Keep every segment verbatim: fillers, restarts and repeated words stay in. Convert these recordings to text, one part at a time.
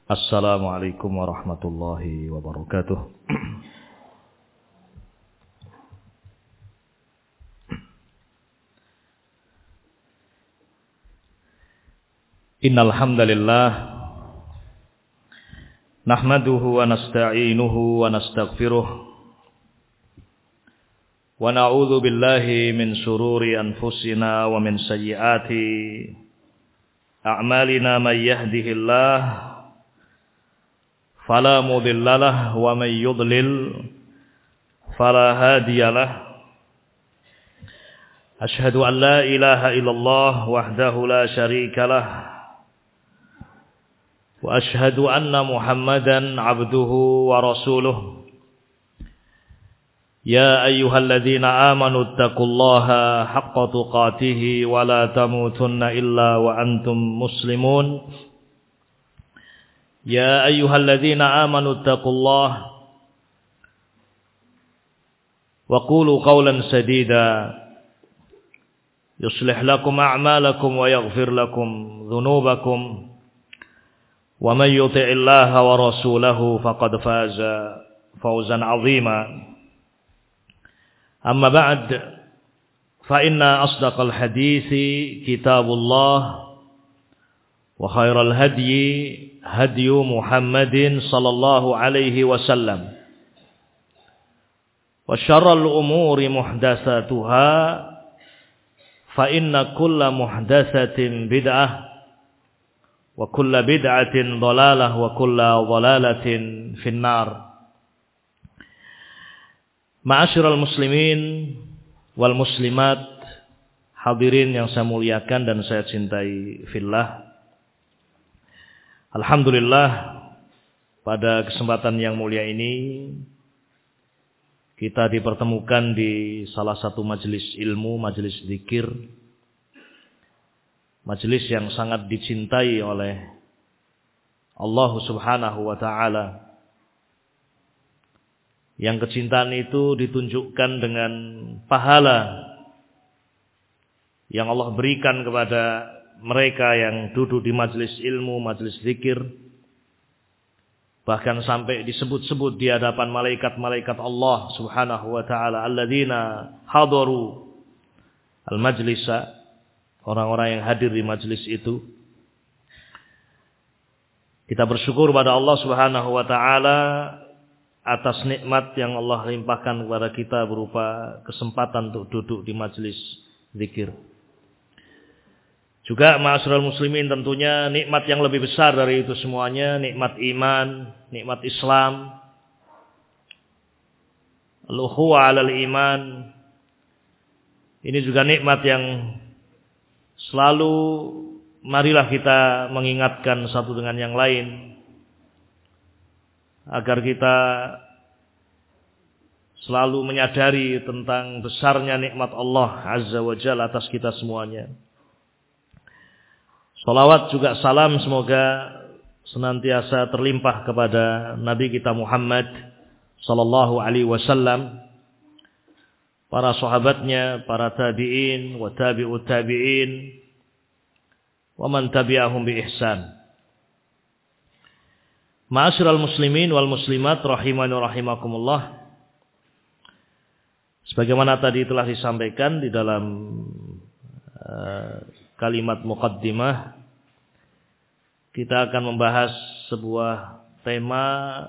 Assalamualaikum warahmatullahi wabarakatuh. Innal hamdalillah nahmaduhu wa nasta'inuhu wa nastaghfiruh wa na'udzu billahi min shururi anfusina wa min sayyiati a'malina may yahdihillahu fala mudhillalah wa may yudlil fala hadiyalah. Asyhadu an la ilaha illallah wahdahu la syarikalah wa asyhadu anna Muhammadan abduhu wa rasuluh. Ya ayyuhalladzina amanu taqullaha haqqa tuqatih wa la tamutunna illa wa antum muslimun. Ya ayyuhalladzina amanu taqullaha wa qulu qawlan sadida yuslih lakum a'malakum wa yaghfir lakum dhunubakum wa man yuti'illaha wa rasulahu faqad faza fawzan 'azima. Amma ba'd, fa inna asdaqal hadithi kitabullah wa khairal hadyi hadyu Muhammadin sallallahu alaihi wasallam wa syarral umuri muhdatsatuha fa inna kulla muhdatsatin bid'ah wa kulla bid'atin dhalalah wa kulla dhalalatin finnar. Ma'asyiral muslimin wal muslimat, hadirin yang saya muliakan dan saya cintai fillah. Alhamdulillah, pada kesempatan yang mulia ini kita dipertemukan di salah satu majelis ilmu, majelis zikir, majelis yang sangat dicintai oleh Allah Subhanahu wa taala. Yang kecintaan itu ditunjukkan dengan pahala yang Allah berikan kepada mereka yang duduk di majelis ilmu, majelis zikir, bahkan sampai disebut-sebut di hadapan malaikat-malaikat Allah Subhanahu wa taala, alladzina hadaru al-majlisa, orang-orang yang hadir di majelis itu. Kita bersyukur pada Allah Subhanahu wa taala atas nikmat yang Allah limpahkan kepada kita berupa kesempatan untuk duduk di majelis zikir. Juga ma'asyiral muslimin, tentunya nikmat yang lebih besar dari itu semuanya, nikmat iman, nikmat Islam, al-ukhuwah 'alal iman. Ini juga nikmat yang selalu marilah kita mengingatkan satu dengan yang lain agar kita selalu menyadari tentang besarnya nikmat Allah Azza wa Jalla atas kita semuanya. Salawat juga salam semoga senantiasa terlimpah kepada Nabi kita Muhammad sallallahu alaihi wasallam, para sahabatnya, para tabi'in wa tabi'ut tabi'in wa man tabi'ahum bi ihsan. Ma'asyiral muslimin wal muslimat rahimani wa rahimakumullah. Sebagaimana tadi telah disampaikan di dalam uh, kalimat muqaddimah, kita akan membahas sebuah tema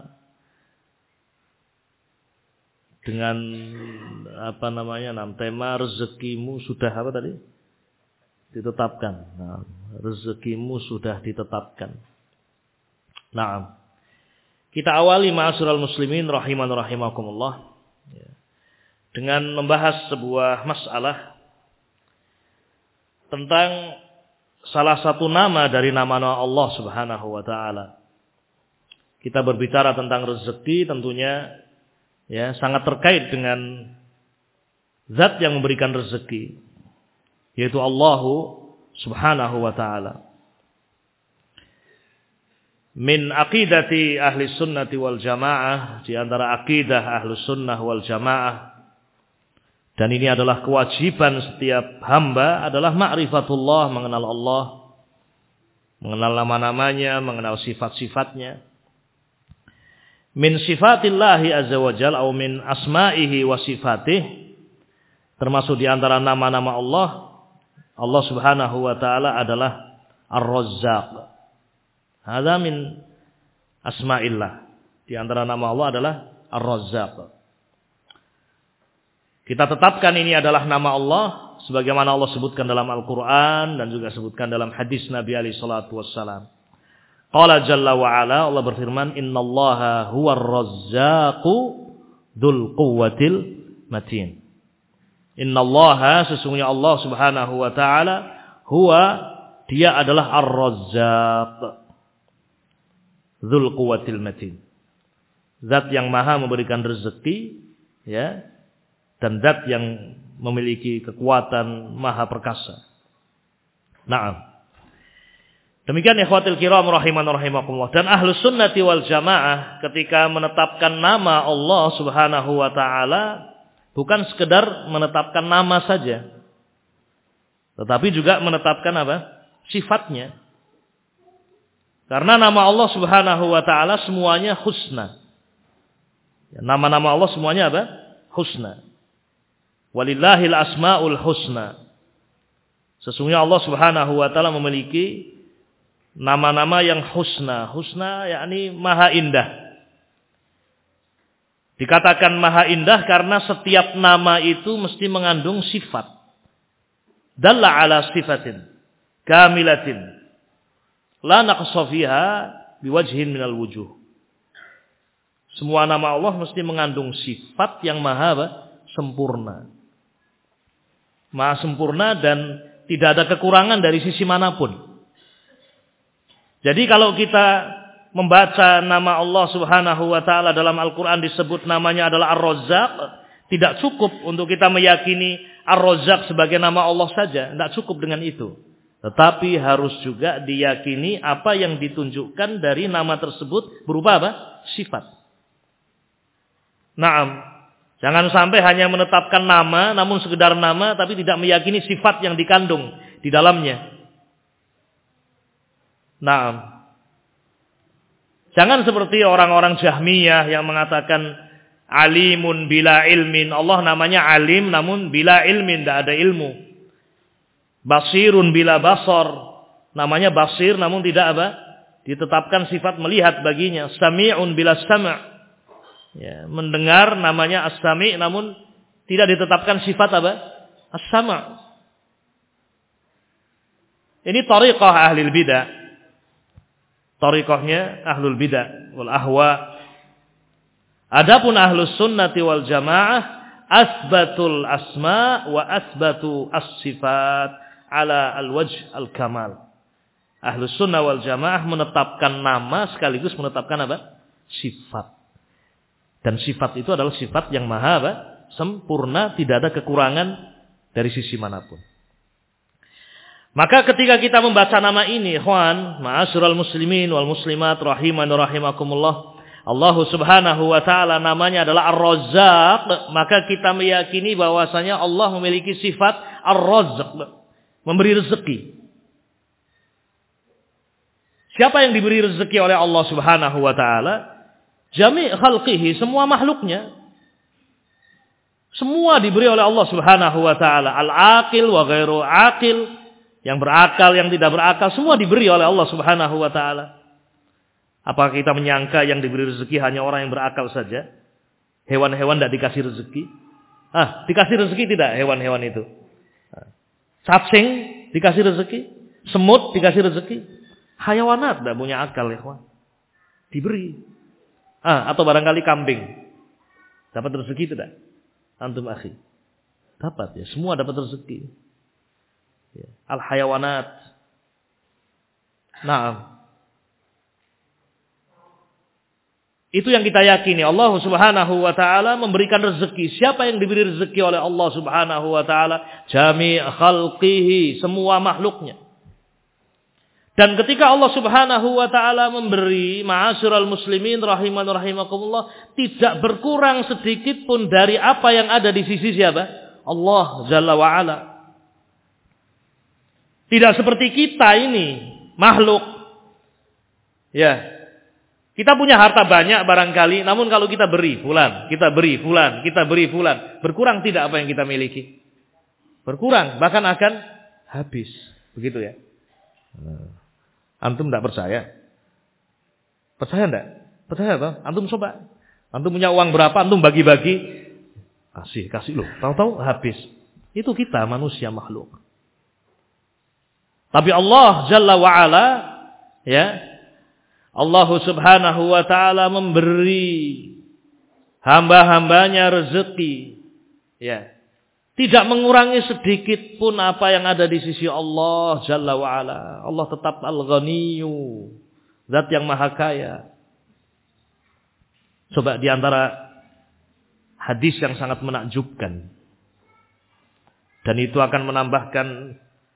dengan apa namanya? Nam tema rezekimu sudah apa tadi? Ditetapkan. Nah, rezekimu sudah ditetapkan. Nah, kita awali ma'asyiral muslimin rahiman rahimakumullah dengan membahas sebuah masalah tentang salah satu nama dari nama-nama Allah Subhanahu wa taala. Kita berbicara tentang rezeki, tentunya ya sangat terkait dengan zat yang memberikan rezeki, yaitu Allah Subhanahu wa taala. Min aqidati ahli sunnati wal jamaah, di antara akidah ahli sunnah wal jamaah, dan ini adalah kewajiban setiap hamba, adalah ma'rifatullah, mengenal Allah, mengenal nama-namanya, mengenal sifat-sifatnya. Min sifatillahi azza wa jalla atau min asma'ihi wa sifatih, termasuk di antara nama-nama Allah, Allah Subhanahu wa taala adalah Ar-Razzaq. Hadza min asma'illah. Di antara nama Allah adalah Ar-Razzaq. Kita tetapkan ini adalah nama Allah sebagaimana Allah sebutkan dalam Al-Qur'an dan juga sebutkan dalam hadis Nabi alaihi salatu wassalam. Qala jalla wa ala, Allah berfirman, innallaha huwar razzaqu dzul quwwatil matin. Innallaha, sesungguhnya Allah Subhanahu wa taala, huwa, dia adalah Ar-Razzaq dzul quwwatil matin. Zat yang maha memberikan rezeki, ya, dan zat yang memiliki kekuatan maha perkasa. Naam. Demikian ikhwatil kiram rahiman rahimakumullah. Dan ahlus sunnati wal jamaah ketika menetapkan nama Allah Subhanahu wa ta'ala, bukan sekedar menetapkan nama saja, tetapi juga menetapkan apa? Sifatnya. Karena nama Allah Subhanahu wa ta'ala semuanya husna. Nama-nama Allah semuanya apa? Husna. Walillahil asma'ul husna. Sesungguhnya Allah Subhanahu wa taala memiliki nama-nama yang husna. Husna yakni maha indah. Dikatakan maha indah karena setiap nama itu mesti mengandung sifat. Dalla ala sifatin kamilatin la naqsa fiha biwajhin minal wujuh. Semua nama Allah mesti mengandung sifat yang maha sempurna. Maha sempurna dan tidak ada kekurangan dari sisi manapun. Jadi kalau kita membaca nama Allah Subhanahu wa taala dalam Al-Qur'an disebut namanya adalah Ar-Razzaq, tidak cukup untuk kita meyakini Ar-Razzaq sebagai nama Allah saja, tidak cukup dengan itu. Tetapi harus juga diyakini apa yang ditunjukkan dari nama tersebut berupa apa? Sifat. Naam. Jangan sampai hanya menetapkan nama, namun sekedar nama, tapi tidak meyakini sifat yang dikandung di dalamnya. Naam. Jangan seperti orang-orang Jahmiyah yang mengatakan alimun bila ilmin. Allah namanya alim, namun bila ilmin, tidak ada ilmu. Basirun bila basar. Namanya basir, namun tidak apa? Ditetapkan sifat melihat baginya. Sami'un bila sam'. Ya, mendengar namanya as-sami' namun tidak ditetapkan sifat apa? As-sama'. Ini tariqah ahli bidah. Tariqahnya ahlul bidah wal ahwa. Adapun ahlus sunnati wal jamaah asbatul asma' wa asbatu as-sifat ala al-wajh al-kamal. Ahlus sunnah wal jamaah menetapkan nama sekaligus menetapkan apa? Sifat. Dan sifat itu adalah sifat yang maha apa? Sempurna, tidak ada kekurangan dari sisi manapun. Maka ketika kita membaca nama ini, ikhwan, ma'asyiral muslimin wal muslimat rahiman rahimakumullah, Allah Subhanahu wa taala namanya adalah Ar-Razzaq, maka kita meyakini bahwasanya Allah memiliki sifat Ar-Razzaq, memberi rezeki. Siapa yang diberi rezeki oleh Allah Subhanahu wa taala? Jami' khalqihi, semua makhluknya. Semua diberi oleh Allah Subhanahu wa taala. Al-aqil wa ghairu aqil, yang berakal, yang tidak berakal, semua diberi oleh Allah Subhanahu wa taala. Apakah kita menyangka yang diberi rezeki hanya orang yang berakal saja? Hewan-hewan tidak dikasih rezeki? Ah, dikasih rezeki tidak hewan-hewan itu? Cacing dikasih rezeki? Semut dikasih rezeki? Hayawanat tidak punya akal, ya kawan. Diberi. Ah, atau barangkali kambing. Dapat rezeki tidak? Antum akhi. Dapat ya, semua dapat rezeki. Ya. Al-hayawanat. Naam. Itu yang kita yakini. Allah Subhanahu wa taala memberikan rezeki. Siapa yang diberi rezeki oleh Allah Subhanahu wa taala? Jami' khalqihi, semua makhluknya. Dan ketika Allah Subhanahu wa taala memberi, ma'asyiral muslimin rahiman rahimakumullah, tidak berkurang sedikit pun dari apa yang ada di sisi siapa? Allah Jalla wa ala. Tidak seperti kita ini makhluk. Ya. Kita punya harta banyak barangkali, namun kalau kita beri fulan, kita beri fulan, kita beri fulan, berkurang tidak apa yang kita miliki? Berkurang, bahkan akan habis. Begitu ya. Antum tidak percaya? Percaya enggak? Percaya toh? Antum coba. Antum punya uang berapa, antum bagi-bagi. Kasih, kasih loh. Tahu-tahu habis. Itu kita manusia makhluk. Tapi Allah Jalla wa'ala, ya, Allah Subhanahu wa ta'ala memberi hamba-hambanya rezeki. Ya. Tidak mengurangi sedikit pun apa yang ada di sisi Allah Jalla wa'ala. Allah tetap Al-Ghaniyyu. Zat yang maha kaya. Coba di antara hadis yang sangat menakjubkan. Dan itu akan menambahkan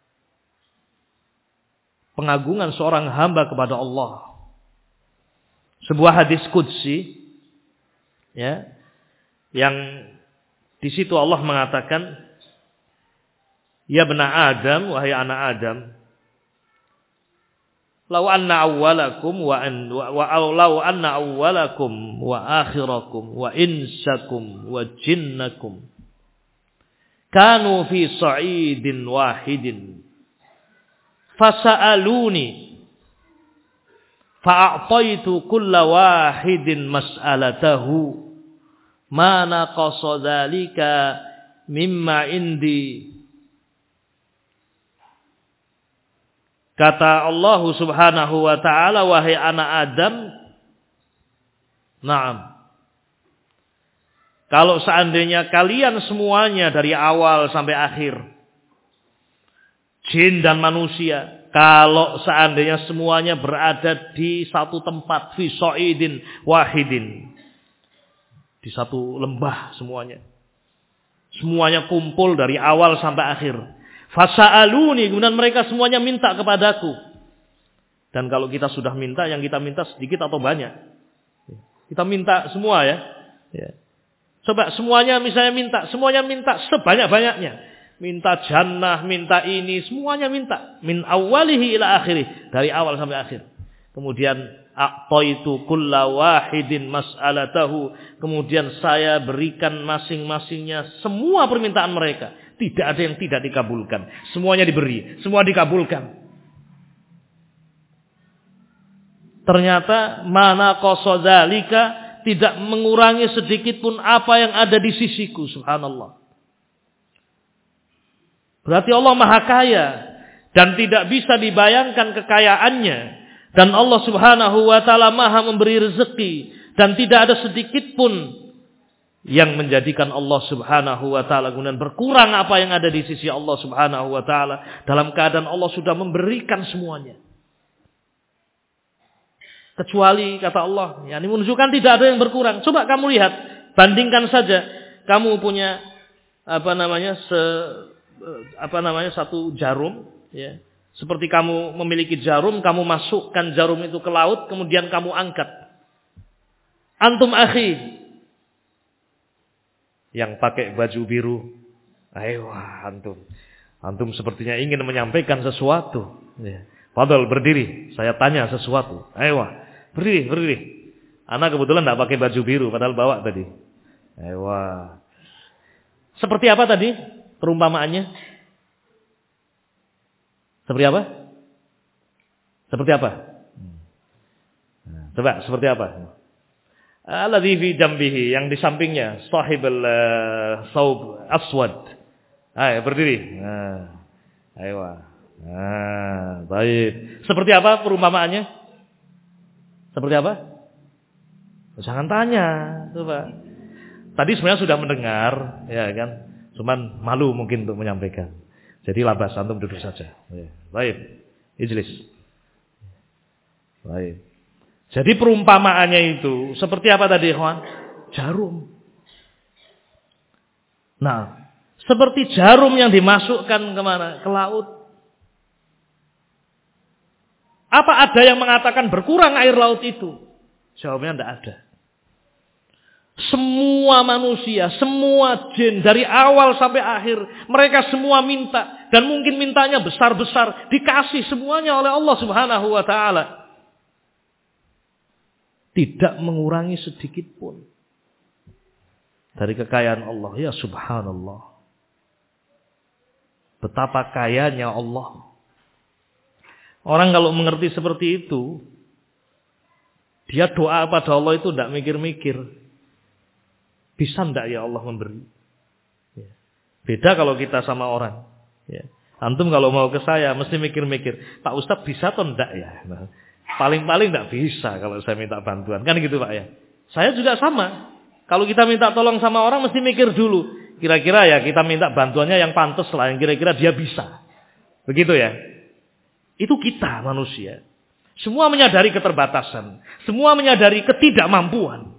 pengagungan seorang hamba kepada Allah. Sebuah hadis qudsi, ya, yang di situ Allah mengatakan, ya bena Adam, wahai anak Adam, lau anna awwalakum wa an wa, wa lau anna awwalakum wa akhirakum wa insakum wa jinnakum kanu fi sa'idin wahidin fasa'aluni fa'a'taitu kulla wahidin mas'alatahu ma naqasa dzalika mimma indi. Kata Allah Subhanahu wa ta'ala, wahai anak Adam, na'am, kalau seandainya kalian semuanya dari awal sampai akhir, jin dan manusia, kalau seandainya semuanya berada di satu tempat, fi sa'idin wahidin, di satu lembah semuanya, semuanya kumpul dari awal sampai akhir, fasa'aluni, kemudian mereka semuanya minta kepadaku. Dan kalau kita sudah minta, yang kita minta sedikit atau banyak? Kita minta semua ya. Ya. Coba semuanya misalnya minta, semuanya minta sebanyak-banyaknya. Minta jannah, minta ini, semuanya minta. Min awalihi ila akhirih, dari awal sampai akhir. Kemudian a'taitu kulla wahidin mas'alatahu, kemudian saya berikan masing-masingnya semua permintaan mereka. Tidak ada yang tidak dikabulkan. Semuanya diberi. Semua dikabulkan. Ternyata mana qasadzalika, tidak mengurangi sedikit pun apa yang ada di sisiku. Subhanallah. Berarti Allah maha kaya. Dan tidak bisa dibayangkan kekayaannya. Dan Allah Subhanahu wa ta'ala maha memberi rezeki. Dan tidak ada sedikit pun yang menjadikan Allah Subhanahu wa ta'ala kemudian berkurang apa yang ada di sisi Allah Subhanahu wa ta'ala, dalam keadaan Allah sudah memberikan semuanya. Kecuali kata Allah, ya, ini menunjukkan tidak ada yang berkurang. Coba kamu lihat, bandingkan saja kamu punya apa namanya se, apa namanya satu jarum, ya. Seperti kamu memiliki jarum, kamu masukkan jarum itu ke laut, kemudian kamu angkat. Antum akhi yang pakai baju biru, ayo antum, antum sepertinya ingin menyampaikan sesuatu. Ya. Fadal berdiri, saya tanya sesuatu. Ayo, berdiri, berdiri. Anak kebetulan tidak pakai baju biru, padahal bawa tadi. Ayo. Seperti apa tadi perumpamaannya? Seperti apa? Seperti apa? Coba, seperti apa? Alladzi fi jambihi, yang di sampingnya, sahibul uh, saub aswad. Ayo berdiri. Nah, ayo. Nah, baik. Seperti apa perumpamaannya? Seperti apa? Jangan tanya, coba. Tadi sebenarnya sudah mendengar, ya kan? Cuman malu mungkin untuk menyampaikan. Jadi labas, antum duduk saja. Ya, baik. Ijlis. Baik. Jadi perumpamaannya itu seperti apa tadi, ikhwan? Jarum. Nah, seperti jarum yang dimasukkan kemana? Ke laut. Apa ada yang mengatakan berkurang air laut itu? Jawabnya tidak ada. Semua manusia, semua jin dari awal sampai akhir, mereka semua minta dan mungkin mintanya besar-besar, dikasih semuanya oleh Allah Subhanahu wa taala. Tidak mengurangi sedikit pun dari kekayaan Allah. Ya subhanallah. Betapa kayanya Allah. Orang kalau mengerti seperti itu, dia doa pada Allah itu tidak mikir-mikir. Bisa enggak ya Allah memberi? Ya. Beda kalau kita sama orang. Ya. Antum kalau mau ke saya mesti mikir-mikir, Pak Ustadz bisa atau enggak ya? Nah, paling-paling enggak bisa kalau saya minta bantuan. Kan gitu Pak ya. Saya juga sama. Kalau kita minta tolong sama orang mesti mikir dulu. Kira-kira ya kita minta bantuannya yang pantas lah, yang kira-kira dia bisa. Begitu ya. Itu kita manusia. Semua menyadari keterbatasan. Semua menyadari ketidakmampuan.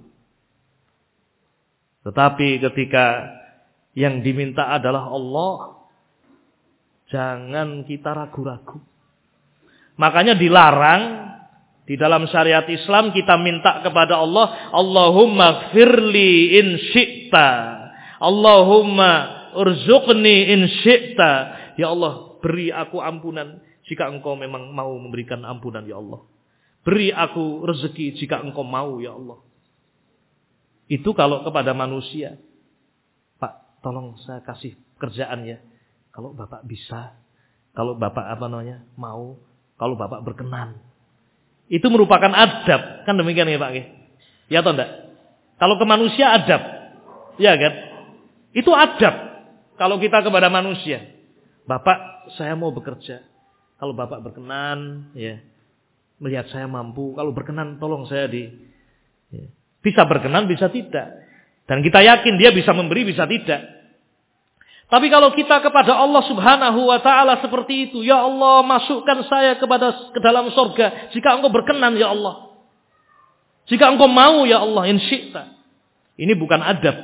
Tetapi ketika yang diminta adalah Allah, jangan kita ragu-ragu. Makanya dilarang di dalam syariat Islam kita minta kepada Allah, Allahumma gfirli in syi'ta, Allahumma urzuqni in syi'ta. Ya Allah, beri aku ampunan jika engkau memang mau memberikan ampunan ya Allah. Beri aku rezeki jika engkau mau ya Allah. Itu kalau kepada manusia. Pak, tolong saya kasih kerjaan ya. Kalau Bapak bisa. Kalau Bapak apa namanya mau. Kalau Bapak berkenan. Itu merupakan adab. Kan demikian ya Pak? Ya atau enggak? Kalau ke manusia adab. Ya kan? Itu adab. Kalau kita kepada manusia. Bapak, saya mau bekerja. Kalau Bapak berkenan. Ya, melihat saya mampu. Kalau berkenan tolong saya di... Ya. Bisa berkenan, bisa tidak. Dan kita yakin dia bisa memberi, bisa tidak. Tapi kalau kita kepada Allah Subhanahu wa taala seperti itu, ya Allah, masukkan saya kepada ke dalam surga jika engkau berkenan ya Allah. Jika engkau mau ya Allah, in syi'ta. Ini bukan adab.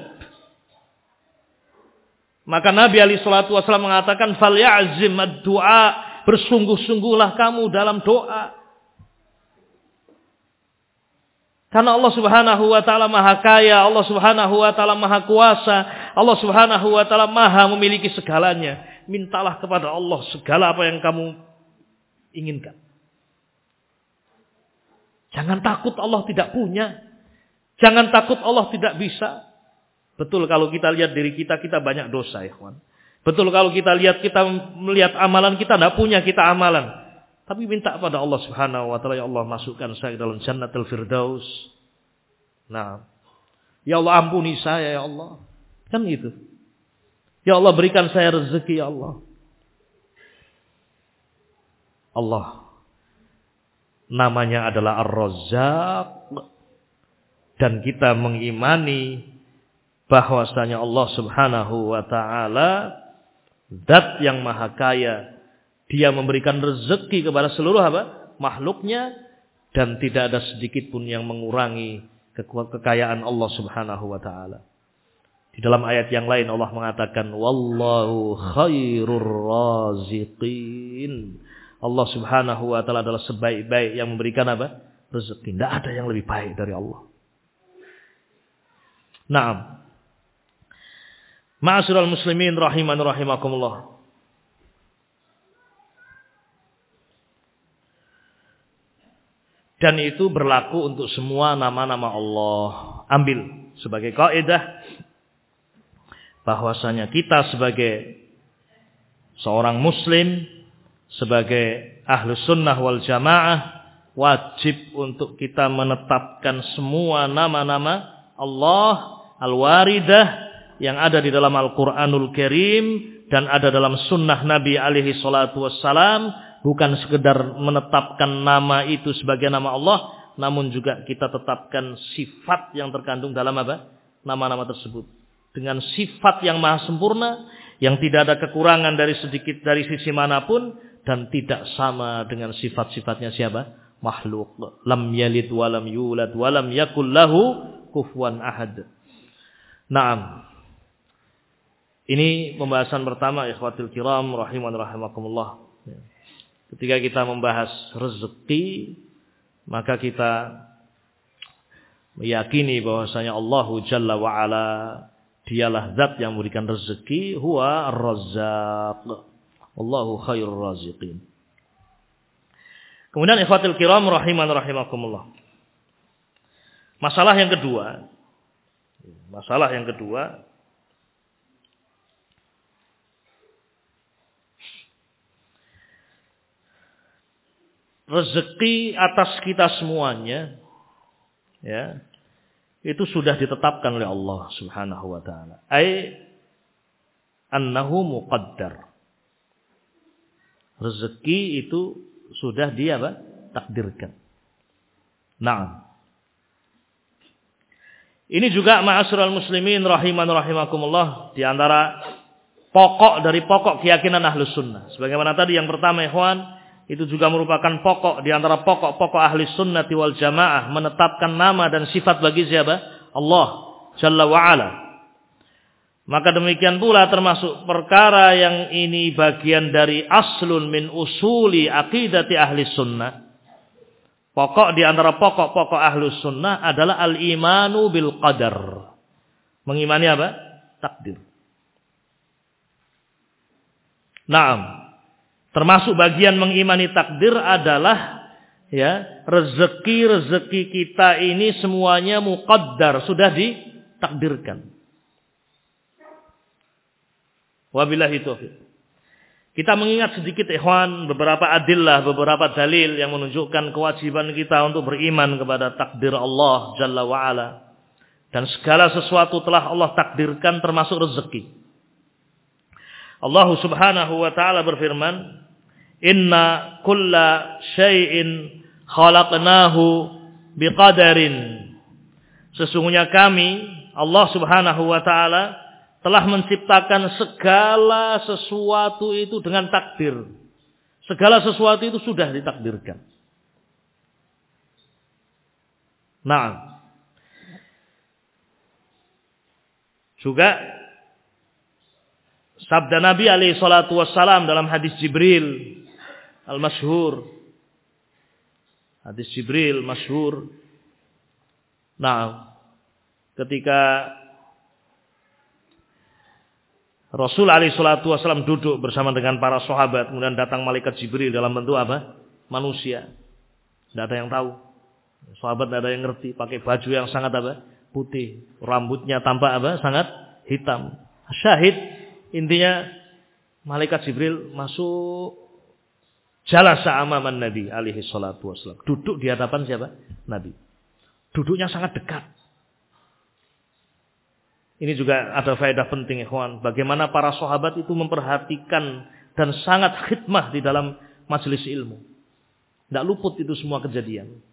Maka Nabi alaihi salatu wasallam mengatakan fal ya'zim ad-du'a, bersungguh-sungguhlah kamu dalam doa. Karena Allah Subhanahu wa taala Maha Kaya, Allah Subhanahu wa taala Maha Kuasa, Allah Subhanahu wa taala Maha memiliki segalanya. Mintalah kepada Allah segala apa yang kamu inginkan. Jangan takut Allah tidak punya. Jangan takut Allah tidak bisa. Betul kalau kita lihat diri kita, kita banyak dosa, ya kawan. Betul kalau kita lihat kita melihat amalan kita tidak punya kita amalan. Tapi minta kepada Allah Subhanahu wa taala, ya Allah masukkan saya dalam Jannatul Firdaus. Nah, ya Allah ampuni saya ya Allah. Kan gitu. Ya Allah berikan saya rezeki ya Allah. Allah namanya adalah Ar-Razzaq, dan kita mengimani bahwasanya Allah Subhanahu wa taala zat yang maha kaya. Dia memberikan rezeki kepada seluruh apa? Makhluknya, dan tidak ada sedikit pun yang mengurangi kekayaan Allah Subhanahu wa taala. Di dalam ayat yang lain Allah mengatakan wallahu khairur raziqin. Allah Subhanahu wa taala adalah sebaik-baik yang memberikan apa? Rezeki. Tidak ada yang lebih baik dari Allah. Naam. Ma'asyiral muslimin rahiman rahimakumullah. Dan itu berlaku untuk semua nama-nama Allah. Ambil sebagai kaidah bahwasanya kita sebagai seorang muslim, sebagai ahlus sunnah wal jamaah, wajib untuk kita menetapkan semua nama-nama Allah al-waridah yang ada di dalam Al-Quranul Karim dan ada dalam sunnah Nabi alaihi salatu wassalam. Bukan sekedar menetapkan nama itu sebagai nama Allah, namun juga kita tetapkan sifat yang terkandung dalam apa? Nama-nama tersebut. Dengan sifat yang maha sempurna, yang tidak ada kekurangan dari sedikit dari sisi manapun, dan tidak sama dengan sifat-sifatnya siapa? Makhluk. Lam yalid walam yulad walam yakul lahu kufuwan ahad. Naam. Ini pembahasan pertama ikhwatul kiram rahiman rahimakumullah. Ketika kita membahas rezeki, maka kita meyakini bahwasanya Allah Jalla wa Ala dialah zat yang memberikan rezeki, huwa ar-razzaq. Allahu khairur raziqin. Kemudian ikhwatul kiram rahiman rahimakumullah. Masalah yang kedua. Masalah yang kedua. Rezeki atas kita semuanya, ya, itu sudah ditetapkan oleh Allah Subhanahu wa taala. Ai annahu muqaddar. Rezeki itu sudah dia apa? Takdirkan. Naam. Ini juga ma'asyiral muslimin rahiman rahimakumullah, di antara pokok dari pokok keyakinan Ahlus Sunnah. Sebagaimana tadi yang pertama, ikhwan, itu juga merupakan pokok di antara pokok-pokok ahli sunnati wal jamaah, menetapkan nama dan sifat bagi siapa? Allah Jalla wa'ala. Maka demikian pula termasuk perkara yang ini bagian dari aslun min usuli aqidati ahli sunnah. Pokok di antara pokok-pokok ahli sunnah adalah al-imanu bil qadar. Mengimani apa? Takdir. Naam. Termasuk bagian mengimani takdir adalah, ya, rezeki-rezeki kita ini semuanya muqaddar, sudah ditakdirkan. Wabillahi taufiq. Kita mengingat sedikit ikhwan beberapa adillah, beberapa dalil yang menunjukkan kewajiban kita untuk beriman kepada takdir Allah Jalla wa Ala. Dan segala sesuatu telah Allah takdirkan termasuk rezeki. Allah Subhanahu wa taala berfirman, "Inna kulla syai'in khalaqnahu biqadarin." Sesungguhnya kami, Allah Subhanahu wa taala, telah menciptakan segala sesuatu itu dengan takdir. Segala sesuatu itu sudah ditakdirkan. Nah, juga sabda Nabi alaihi salatu wassalam dalam hadis Jibril al-masyhur. Hadis Jibril masyhur. Nah, ketika Rasul alaihi salatu wassalam duduk bersama dengan para sahabat, kemudian datang malaikat Jibril dalam bentuk apa? Manusia. Tidak ada yang tahu. Sahabat tidak ada yang ngerti. Pakai baju yang sangat apa? Putih. Rambutnya tampak apa? Sangat hitam. Syahid, intinya malaikat Jibril masuk jalasa amaman Nabi alaihi salatu wassalam. Duduk di hadapan siapa? Nabi. Duduknya sangat dekat. Ini juga ada faedah penting, ikhwan. Bagaimana para sahabat itu memperhatikan dan sangat khidmah di dalam majelis ilmu. Tidak luput itu semua kejadian.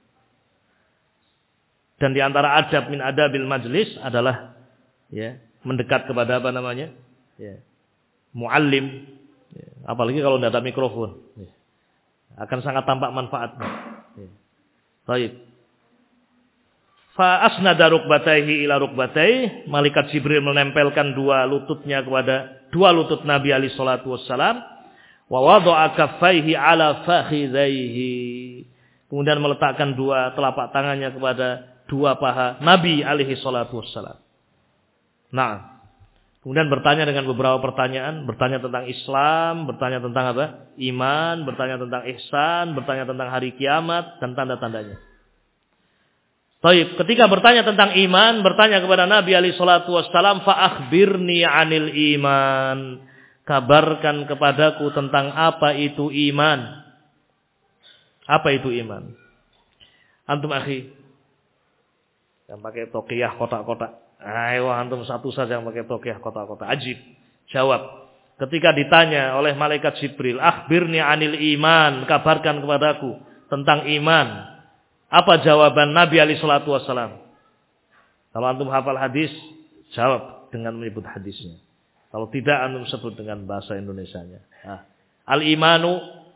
Dan di antara adab min adabil majlis adalah, ya, mendekat kepada apa namanya? Ya, muallim. Ya, apalagi kalau tidak ada mikrofon. Ya, akan sangat tampak manfaatnya. Ya. Baik. Fa asnada rukbatayhi ila rukbatayhi, malaikat Jibril menempelkan dua lututnya kepada dua lutut Nabi alaihi salatu wassalam, wa wada'a kaffaihi ala fakhidhaihi, kemudian meletakkan dua telapak tangannya kepada dua paha Nabi alaihi salatu wassalam. Nah, kemudian bertanya dengan beberapa pertanyaan, bertanya tentang Islam, bertanya tentang apa? Iman, bertanya tentang ihsan, bertanya tentang hari kiamat dan tanda-tandanya. Baik, ketika bertanya tentang iman, bertanya kepada Nabi alaihi salatu wassalam, fa akhbirni 'anil iman. Kabarkan kepadaku tentang apa itu iman. Apa itu iman? Antum akhi yang pakai tokiyah kotak-kotak. Ayo antum satu saja yang pakai tokiyah kotak-kotak. Ajib. Jawab. Ketika ditanya oleh malaikat Jibril, akhbirni 'anil iman, kabarkan kepadaku tentang iman. Apa jawaban Nabi alaihi salatu wassalam? Kalau antum hafal hadis, jawab dengan menyebut hadisnya. Kalau tidak, antum sebut dengan bahasa Indonesianya. Nah, al-imanu,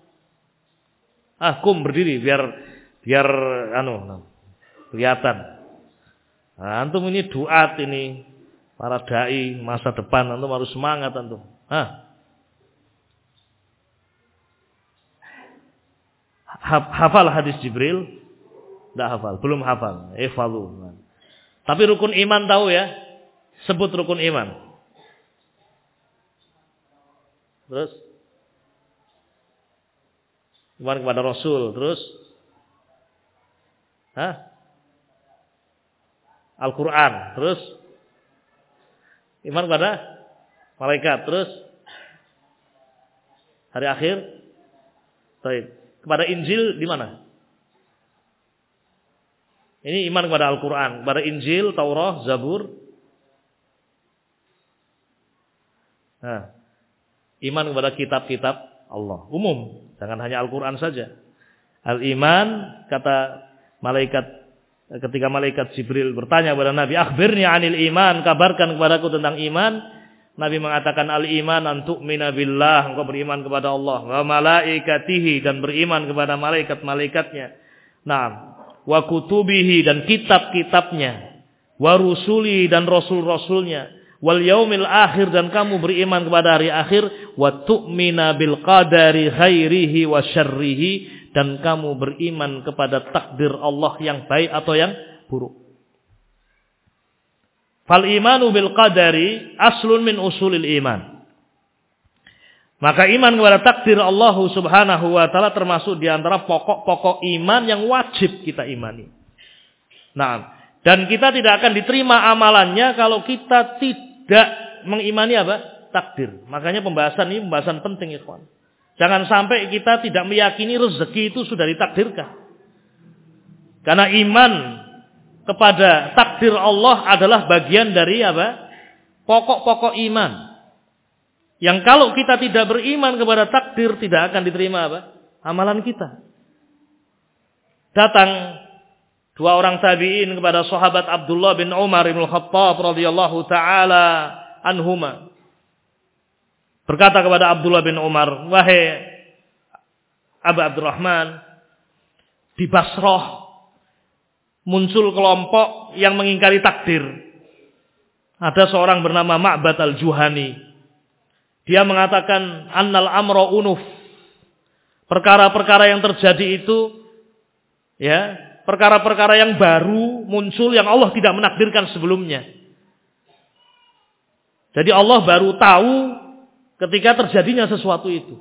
ah kum berdiri biar biar anu kelihatan. Nah, antum ini duat ini, para dai masa depan, antum harus semangat antum. Ah. Hafal hadis Jibril? Tidak hafal, belum hafal. Ifalu. Tapi rukun iman tahu ya? Sebut rukun iman. Terus iman kepada Rasul. Terus Hah? Al-Quran. Terus iman kepada malaikat. Terus hari akhir. Baik. Kepada Injil di mana? Ini iman kepada Al-Quran. Kepada Injil, Taurat, Zabur. Nah, iman kepada kitab-kitab Allah. Umum. Jangan hanya Al-Quran saja. Al-iman, kata malaikat, ketika malaikat Jibril bertanya kepada Nabi, akhbirni anil iman, kabarkan kepadaku tentang iman. Nabi mengatakan al-iman an tu'mina billah, engkau beriman kepada Allah, wa malaikatihi, dan beriman kepada malaikat-malaikatnya. Nah, wa kutubihi, dan kitab-kitabnya, wa rusuli, dan rasul-rasulnya, wal yaumil akhir, dan kamu beriman kepada hari akhir, wa tu'mina bil qadari khairihi wa syarrihi, dan kamu beriman kepada takdir Allah yang baik atau yang buruk. Fal imanu bil qadari aslun min usulil iman. Maka iman kepada takdir Allah Subhanahu wa taala termasuk di antara pokok-pokok iman yang wajib kita imani. Nah, dan kita tidak akan diterima amalannya kalau kita tidak mengimani apa? Takdir. Makanya pembahasan ini pembahasan penting, ikhwan. Jangan sampai kita tidak meyakini rezeki itu sudah ditakdirkan. Karena iman kepada takdir Allah adalah bagian dari apa? Pokok-pokok iman. Yang kalau kita tidak beriman kepada takdir, tidak akan diterima apa? Amalan kita. Datang dua orang tabi'in kepada sahabat Abdullah bin Umar bin Khattab radhiyallahu taala anhuma. Berkata kepada Abdullah bin Umar, wahai Abu Abdurrahman, di Basrah muncul kelompok yang mengingkari takdir. Ada seorang bernama Ma'bad al-Juhani. Dia mengatakan annal amra unuf. Perkara-perkara yang terjadi itu ya, perkara-perkara yang baru muncul yang Allah tidak menakdirkan sebelumnya. Jadi Allah baru tahu ketika terjadinya sesuatu itu.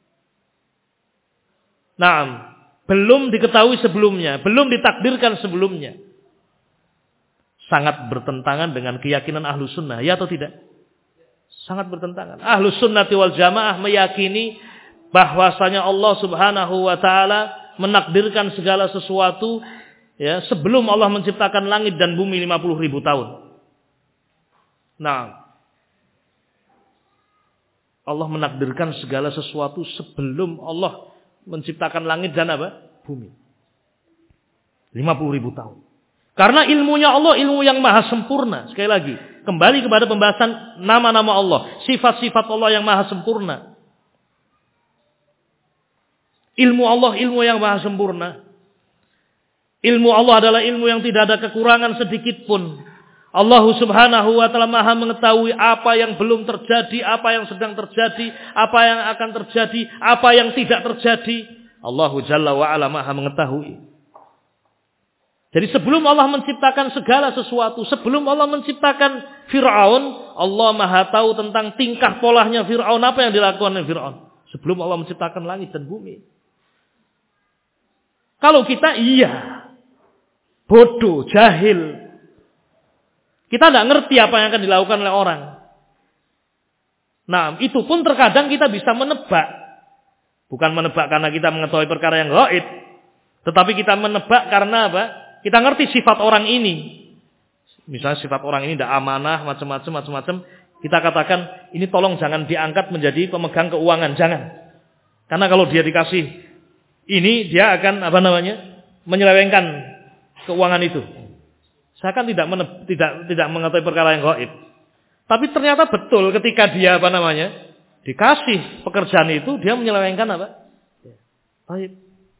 Naam, belum diketahui sebelumnya, belum ditakdirkan sebelumnya. Sangat bertentangan dengan keyakinan ahlu sunnah, ya atau tidak? Sangat bertentangan. Ahlu sunnati wal jamaah meyakini bahwasanya Allah subhanahu wa ta'ala menakdirkan segala sesuatu ya, sebelum Allah menciptakan langit dan bumi lima puluh ribu tahun. Nah, Allah menakdirkan segala sesuatu sebelum Allah menciptakan langit dan apa? Bumi. lima puluh ribu tahun. Karena ilmunya Allah ilmu yang maha sempurna. Sekali lagi, kembali kepada pembahasan nama-nama Allah, sifat-sifat Allah yang maha sempurna. Ilmu Allah ilmu yang maha sempurna. Ilmu Allah adalah ilmu yang tidak ada kekurangan sedikit pun. Allah subhanahu wa ta'ala maha mengetahui apa yang belum terjadi, apa yang sedang terjadi, apa yang akan terjadi, apa yang tidak terjadi. Allah jalla wa ala maha mengetahui. Jadi sebelum Allah menciptakan segala sesuatu, sebelum Allah menciptakan Fir'aun, Allah maha tahu tentang tingkah polanya Fir'aun, apa yang dilakukan oleh Fir'aun. Sebelum Allah menciptakan langit dan bumi. Kalau kita iya, bodoh, jahil, kita tidak ngerti apa yang akan dilakukan oleh orang. Nah, itu pun terkadang kita bisa menebak. Bukan menebak karena kita mengetahui perkara yang gaib, tetapi kita menebak karena apa? Kita ngerti sifat orang ini. Misalnya sifat orang ini tidak amanah, macam-macam, macam-macam. Kita katakan, ini tolong jangan diangkat menjadi pemegang keuangan, jangan. Karena kalau dia dikasih ini, dia akan apa namanya, menyelewengkan keuangan itu. Saya kan tidak meneb, tidak tidak mengetahui perkara yang gaib. Tapi ternyata betul ketika dia apa namanya, dikasih pekerjaan itu, dia menyelewengkan apa? Gaib.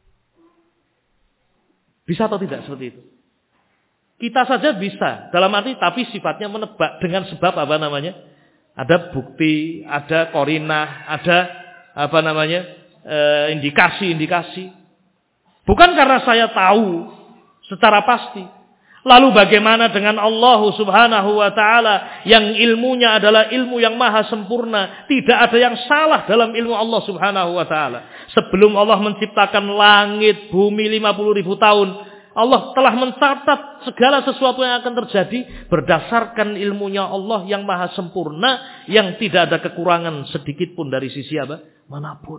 Bisa atau tidak seperti itu? Kita saja bisa, dalam arti tapi sifatnya menebak dengan sebab apa namanya? Ada bukti, ada korinah, ada apa namanya? E, indikasi-indikasi. Bukan karena saya tahu secara pasti. Lalu bagaimana dengan Allah Subhanahu wa ta'ala yang ilmunya adalah ilmu yang maha sempurna. Tidak ada yang salah dalam ilmu Allah Subhanahu wa ta'ala. Sebelum Allah menciptakan langit, bumi lima puluh ribu tahun, Allah telah mencatat segala sesuatu yang akan terjadi berdasarkan ilmunya Allah yang maha sempurna, yang tidak ada kekurangan sedikit pun dari sisi apa? Manapun.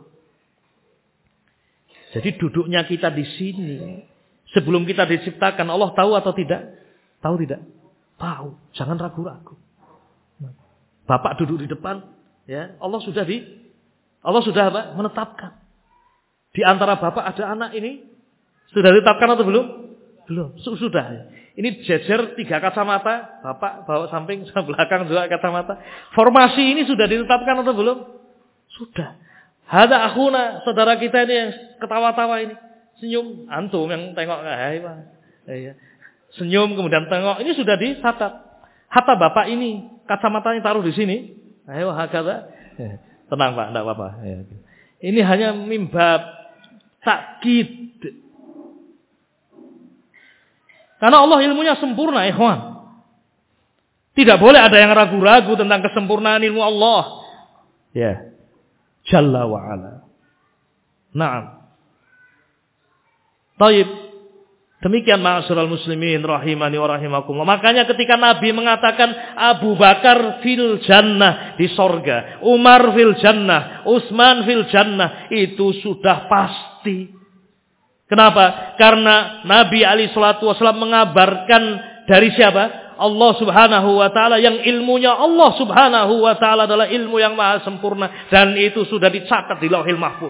Jadi duduknya kita di sini, sebelum kita diciptakan, Allah tahu atau tidak? Tahu tidak? Tahu. Jangan ragu-ragu. Bapak duduk di depan, ya, Allah sudah di, Allah sudah apa? Menetapkan. Di antara bapak ada anak ini, sudah ditetapkan atau belum? Belum. Sudah. Ini jejer tiga kacamata, bapak bawa samping, belakang dua kacamata. Formasi ini sudah ditetapkan atau belum? Sudah. Hada akhuna, saudara kita ini yang ketawa-tawa ini. Senyum, antum yang tengok, hai Pak. Ya. Senyum kemudian tengok, ini sudah dicatat. Hatta bapak ini, kacamatanya taruh di sini. Ayo hakata. Tenang Pak, enggak apa-apa. Ya. Ini hanya mimbab takkid. Karena Allah ilmunya sempurna, ikhwan. Tidak boleh ada yang ragu-ragu tentang kesempurnaan ilmu Allah. Ya. Jalla wa ala. Naam. Taib. Demikian ma'asyiral muslimin rahimani wa rahimakumullah. Makanya ketika Nabi mengatakan Abu Bakar fil jannah, di sorga, Umar fil jannah, Utsman fil jannah, itu sudah pasti. Kenapa? Karena Nabi alaihi salatu wasallam mengabarkan dari siapa? Allah Subhanahu wa ta'ala, yang ilmunya Allah Subhanahu wa ta'ala adalah ilmu yang maha sempurna, dan itu sudah dicatat di Lauhil Mahfuz.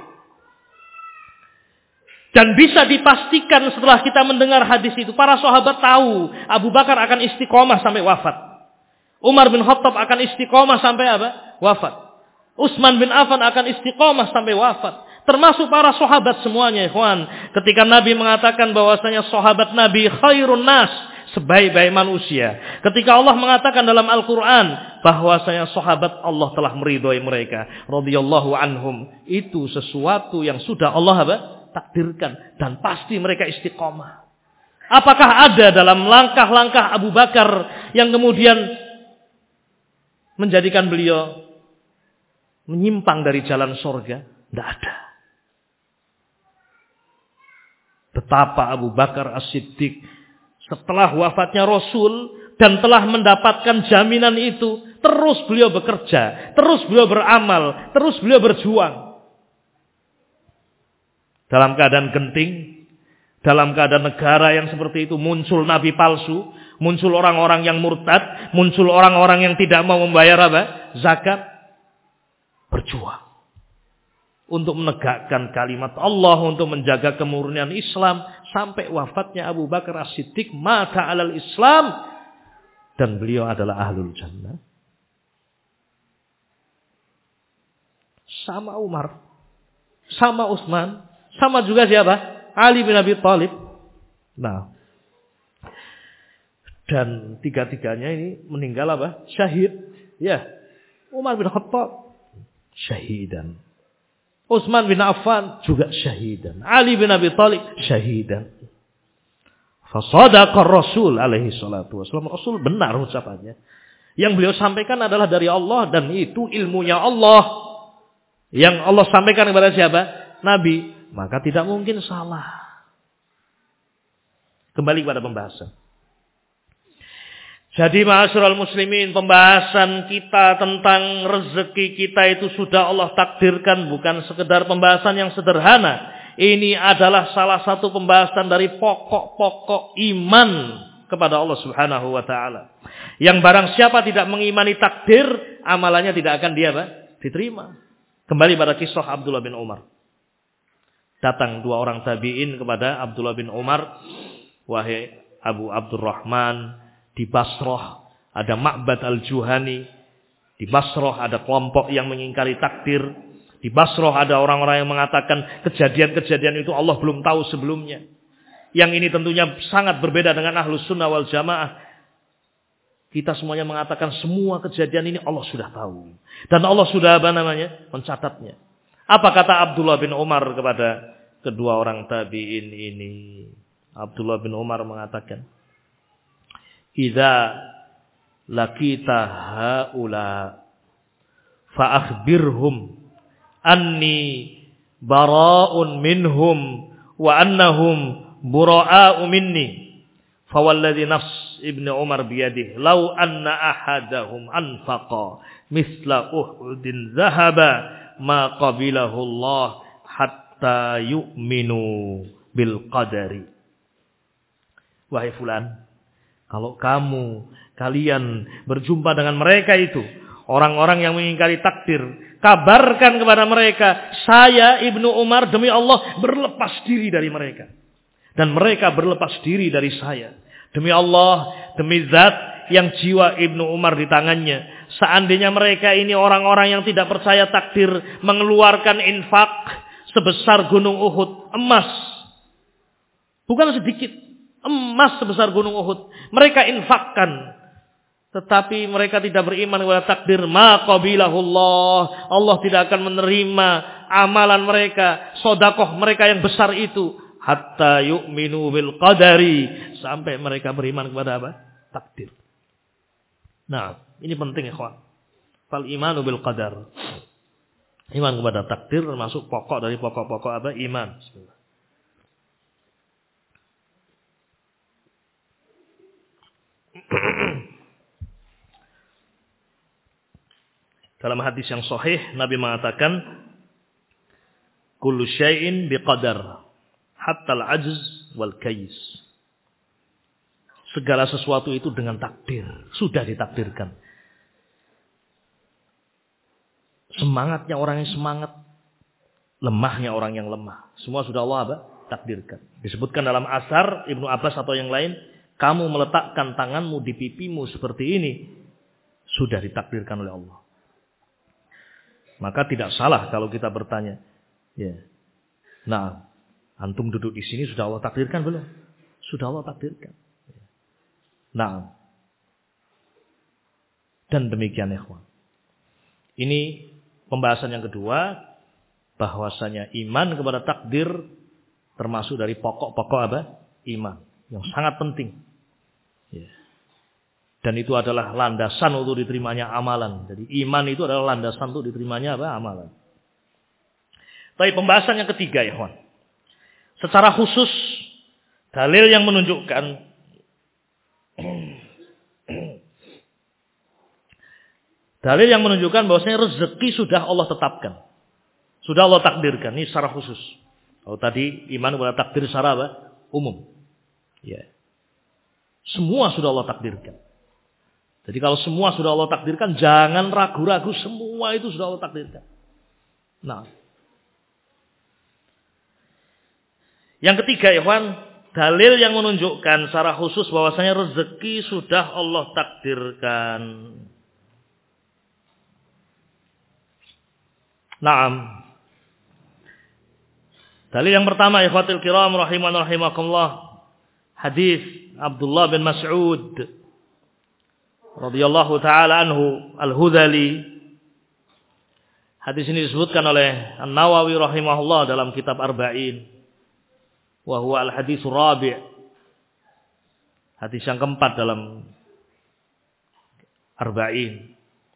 Dan bisa dipastikan setelah kita mendengar hadis itu, para sahabat tahu Abu Bakar akan istiqomah sampai wafat. Umar bin Khattab akan istiqomah sampai apa? Wafat. Utsman bin Affan akan istiqomah sampai wafat. Termasuk para sahabat semuanya, ikhwan. Ketika Nabi mengatakan bahwasanya sahabat Nabi khairun nas, sebaik-baik manusia. Ketika Allah mengatakan dalam Al-Quran bahwasanya sahabat Allah telah meridhoi mereka, radhiyallahu anhum, itu sesuatu yang sudah Allah apa? Takdirkan, dan pasti mereka istiqomah. Apakah ada dalam langkah-langkah Abu Bakar yang kemudian menjadikan beliau menyimpang dari jalan surga? Tidak ada. Betapa Abu Bakar As-Siddiq setelah wafatnya Rasul dan telah mendapatkan jaminan itu, terus beliau bekerja, terus beliau beramal, terus beliau berjuang. Dalam keadaan genting, dalam keadaan negara yang seperti itu, muncul nabi palsu, muncul orang-orang yang murtad, muncul orang-orang yang tidak mau membayar apa? Zakat. Berjuang untuk menegakkan kalimat Allah, untuk menjaga kemurnian Islam, sampai wafatnya Abu Bakar As-Siddiq mata alal Islam, dan beliau adalah ahlul jannah. Sama Umar, sama Utsman, sama juga siapa? Ali bin Abi Thalib. Nah, dan tiga-tiganya ini meninggal apa? Syahid. Ya, Umar bin Khattab syahidan. Utsman bin Affan juga syahidan. Ali bin Abi Thalib syahidan. Fasadaqa Rasul alaihi salatu wasallam. Rasul benar ucapannya. Yang beliau sampaikan adalah dari Allah, dan itu ilmunya Allah. Yang Allah sampaikan kepada siapa? Nabi. Maka tidak mungkin salah. Kembali kepada pembahasan. Jadi ma'asyiral muslimin, pembahasan kita tentang rezeki kita itu sudah Allah takdirkan, bukan sekedar pembahasan yang sederhana. Ini adalah salah satu pembahasan dari pokok-pokok iman kepada Allah Subhanahu wa taala. Yang barang siapa tidak mengimani takdir, amalannya tidak akan dia apa? Diterima. Kembali pada kisah Abdullah bin Umar. Datang dua orang tabi'in kepada Abdullah bin Umar, wahai Abu Abdurrahman, di Basrah ada Ma'bad al-Juhani, di Basrah ada kelompok yang mengingkari takdir, di Basrah ada orang-orang yang mengatakan kejadian-kejadian itu Allah belum tahu sebelumnya. Yang ini tentunya sangat berbeda dengan Ahlus Sunnah wal Jamaah. Kita semuanya mengatakan semua kejadian ini Allah sudah tahu, dan Allah sudah apa namanya? Mencatatnya. Apa kata Abdullah bin Umar kepada kedua orang tabi'in ini? Abdullah bin Umar mengatakan, idza laqita haula fa akhbirhum anni bara'un minhum wa annahum bura'a'u minni fa walladhi nafs ibnu Umar biyadihi law anna ahadahum anfaqa misla uhudin zahaba ma qabilahu Allah hatta yu'minu bil qadari. Wahai fulan, kalau kamu kalian berjumpa dengan mereka itu, orang-orang yang mengingkari takdir, kabarkan kepada mereka, saya Ibnu Umar demi Allah berlepas diri dari mereka. Dan mereka berlepas diri dari saya. Demi Allah, demi zat yang jiwa Ibnu Umar di tangannya. Seandainya mereka ini orang-orang yang tidak percaya takdir, mengeluarkan infak sebesar gunung Uhud, emas. Bukan sedikit, emas sebesar gunung Uhud. Mereka infakkan. Tetapi mereka tidak beriman kepada takdir. Ma qabilahullah. Allah tidak akan menerima amalan mereka, sedekah mereka yang besar itu. Hatta yu'minu bil qadari. Sampai mereka beriman kepada apa? Takdir. Nah, ini penting ikhwan. Fal imanu bil qadar. Iman kepada takdir termasuk pokok dari pokok-pokok apa? Iman. Bismillah. Dalam hadis yang sahih Nabi mengatakan kullu syai'in biqadar hatta al-ajz wal kais. Segala sesuatu itu dengan takdir, sudah ditakdirkan. Semangatnya orang yang semangat, lemahnya orang yang lemah, semua sudah Allah apa? Takdirkan. Disebutkan dalam asar Ibnu Abbas atau yang lain, kamu meletakkan tanganmu di pipimu seperti ini, sudah ditakdirkan oleh Allah. Maka tidak salah kalau kita bertanya, ya, nah, antum duduk di sini sudah Allah takdirkan belum? Sudah Allah takdirkan. Nah, dan demikian ikhwan. Ini pembahasan yang kedua, bahwasanya iman kepada takdir termasuk dari pokok-pokok apa? Iman yang sangat penting. Ya. Dan itu adalah landasan untuk diterimanya amalan. Jadi iman itu adalah landasan untuk diterimanya apa? Amalan. Tapi pembahasan yang ketiga ya kawan. Secara khusus dalil yang menunjukkan dalil yang menunjukkan bahwasanya rezeki sudah Allah tetapkan. Sudah Allah takdirkan. Ini secara khusus. Kalau tadi iman kepada takdir secara apa? Umum. Ya. Semua sudah Allah takdirkan. Jadi kalau semua sudah Allah takdirkan, jangan ragu-ragu, semua itu sudah Allah takdirkan. Nah, yang ketiga, ikhwan, dalil yang menunjukkan secara khusus bahwasanya rezeki sudah Allah takdirkan. Naam. Dalil yang pertama, ikhwatul kiram rahiman rahimakumullah, hadis Abdullah bin Mas'ud radhiyallahu taala anhu al-Hudali. Hadis ini disebutkan oleh An-Nawawi rahimahullah dalam kitab Arba'in. Wa huwa al-hadis rabi'. Hadis yang keempat dalam Arba'in.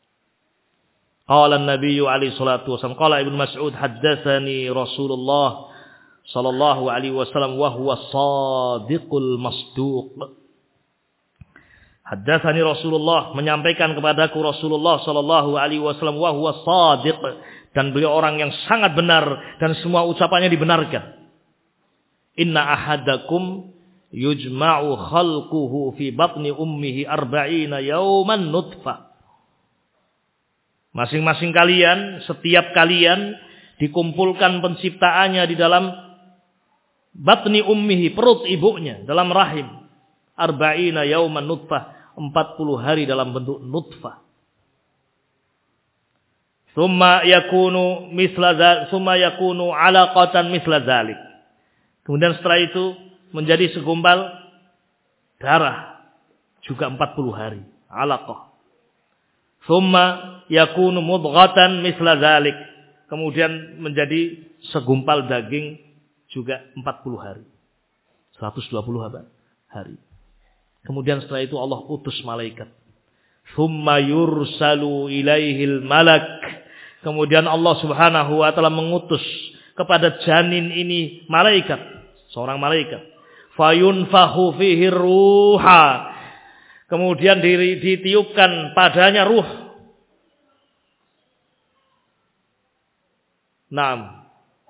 Qala an-nabiy alaihi salatu wasallam, qala Ibnu Mas'ud, haddatsani Rasulullah sallallahu alaihi wasallam wa huwa shadiqul masduq. Haddatsani Rasulullah, menyampaikan kepadaku Rasulullah sallallahu alaihi wasallam wa huwa shadiq, dan beliau orang yang sangat benar dan semua ucapannya dibenarkan. Inna ahadakum yujma'u khalquhu fi batni ummihi arba'ina yawman nutfah. Masing-masing kalian, setiap kalian dikumpulkan penciptaannya di dalam batni ummihi, perut ibunya, dalam rahim. Arba'ina yawman nutfah, empat puluh hari dalam bentuk nutfah. Tsumma yakunu misla dzalik, tsumma yakunu 'alaqatan misla dzalik. Kemudian setelah itu menjadi segumpal darah juga empat puluh hari, 'alaqah. Tsumma yakunu mudghatan misla dzalik. Kemudian menjadi segumpal daging juga empat puluh hari. seratus dua puluh hari. Kemudian setelah itu Allah utus malaikat. Tsumma yursalu ilaihil malak. Kemudian Allah Subhanahu wa taala mengutus kepada janin ini malaikat, seorang malaikat. Fayunfahu fihi ruha. Kemudian ditiupkan padanya ruh. Naam.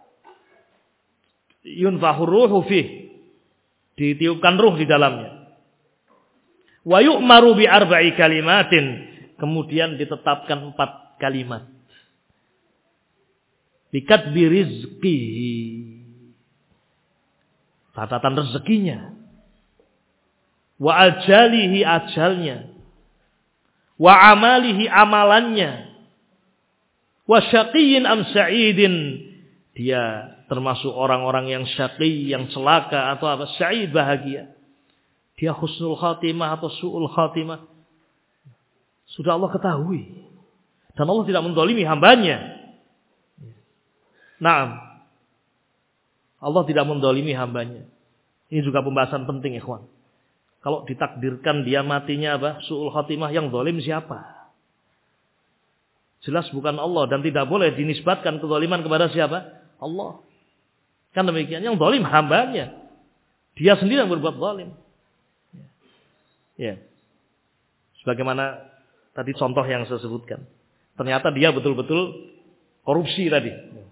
Yunfahu ruhu fihi. Ditiupkan ruh di dalamnya. Wa yu'maru bi arba'i kalimatin. Kemudian ditetapkan empat kalimat. Bikatbi rizqihi. Catatan rezekinya. Wa ajalihi ajalnya. Wa amalihi amalannya. Wa syaqiyyin am sa'idin. Dia termasuk orang-orang yang syaqi, yang celaka atau apa? Sa'id, bahagia. Dia husnul khatimah atau su'ul khatimah. Sudah Allah ketahui. Dan Allah tidak menzalimi hambanya. Naam. Allah tidak menzalimi hambanya. Ini juga pembahasan penting, ikhwan. Kalau ditakdirkan dia matinya apa? Su'ul khatimah, yang zalim siapa? Jelas bukan Allah. Dan tidak boleh dinisbatkan kezaliman kepada siapa? Allah. Kan demikian. Yang zalim hambanya. Dia sendiri yang berbuat zalim. Ya. Sebagaimana tadi contoh yang saya sebutkan. Ternyata dia betul-betul korupsi tadi.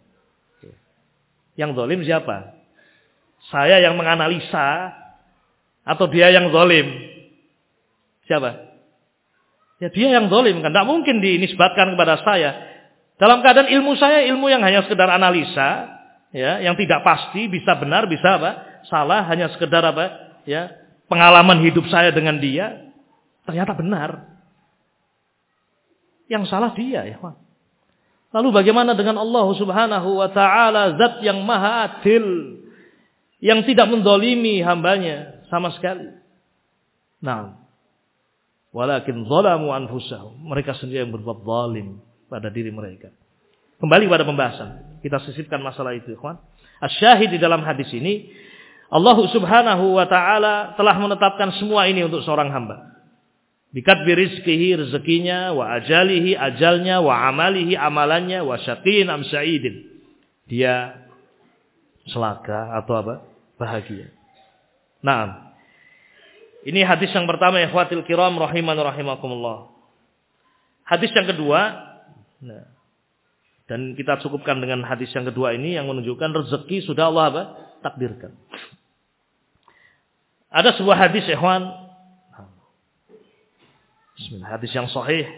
Yang zalim siapa? Saya yang menganalisa atau dia yang zalim? Siapa? Ya dia yang zalim kan. Tidak mungkin dinisbatkan kepada saya. Dalam keadaan ilmu saya ilmu yang hanya sekedar analisa, ya, yang tidak pasti, bisa benar, bisa apa? Salah, hanya sekedar apa? Ya. Pengalaman hidup saya dengan dia ternyata benar. Yang salah dia, ya. Lalu bagaimana dengan Allah Subhanahu wa taala, zat yang maha adil, yang tidak menzalimi hambanya sama sekali. Nah, walakin zalamu anfusahum. Mereka sendiri yang berbuat zalim pada diri mereka. Kembali pada pembahasan. Kita sisipkan masalah itu, ikhwan. Asy-syahid di dalam hadis ini, Allah Subhanahu wa taala telah menetapkan semua ini untuk seorang hamba. Bikatbi rizqihi, rezekinya, wa ajalihi, ajalnya, wa amalihi, amalannya, wa syaqiyyin am sa'idin. Dia celaka atau apa? Bahagia. Naam. Ini hadis yang pertama, ikhwatil kiram rahiman rahimakumullah. Hadis yang kedua, nah, dan kita cukupkan dengan hadis yang kedua ini yang menunjukkan rezeki sudah Allah apa? Takdirkan. Ada sebuah hadis, ikhwan. Bismillah, hadis yang sahih.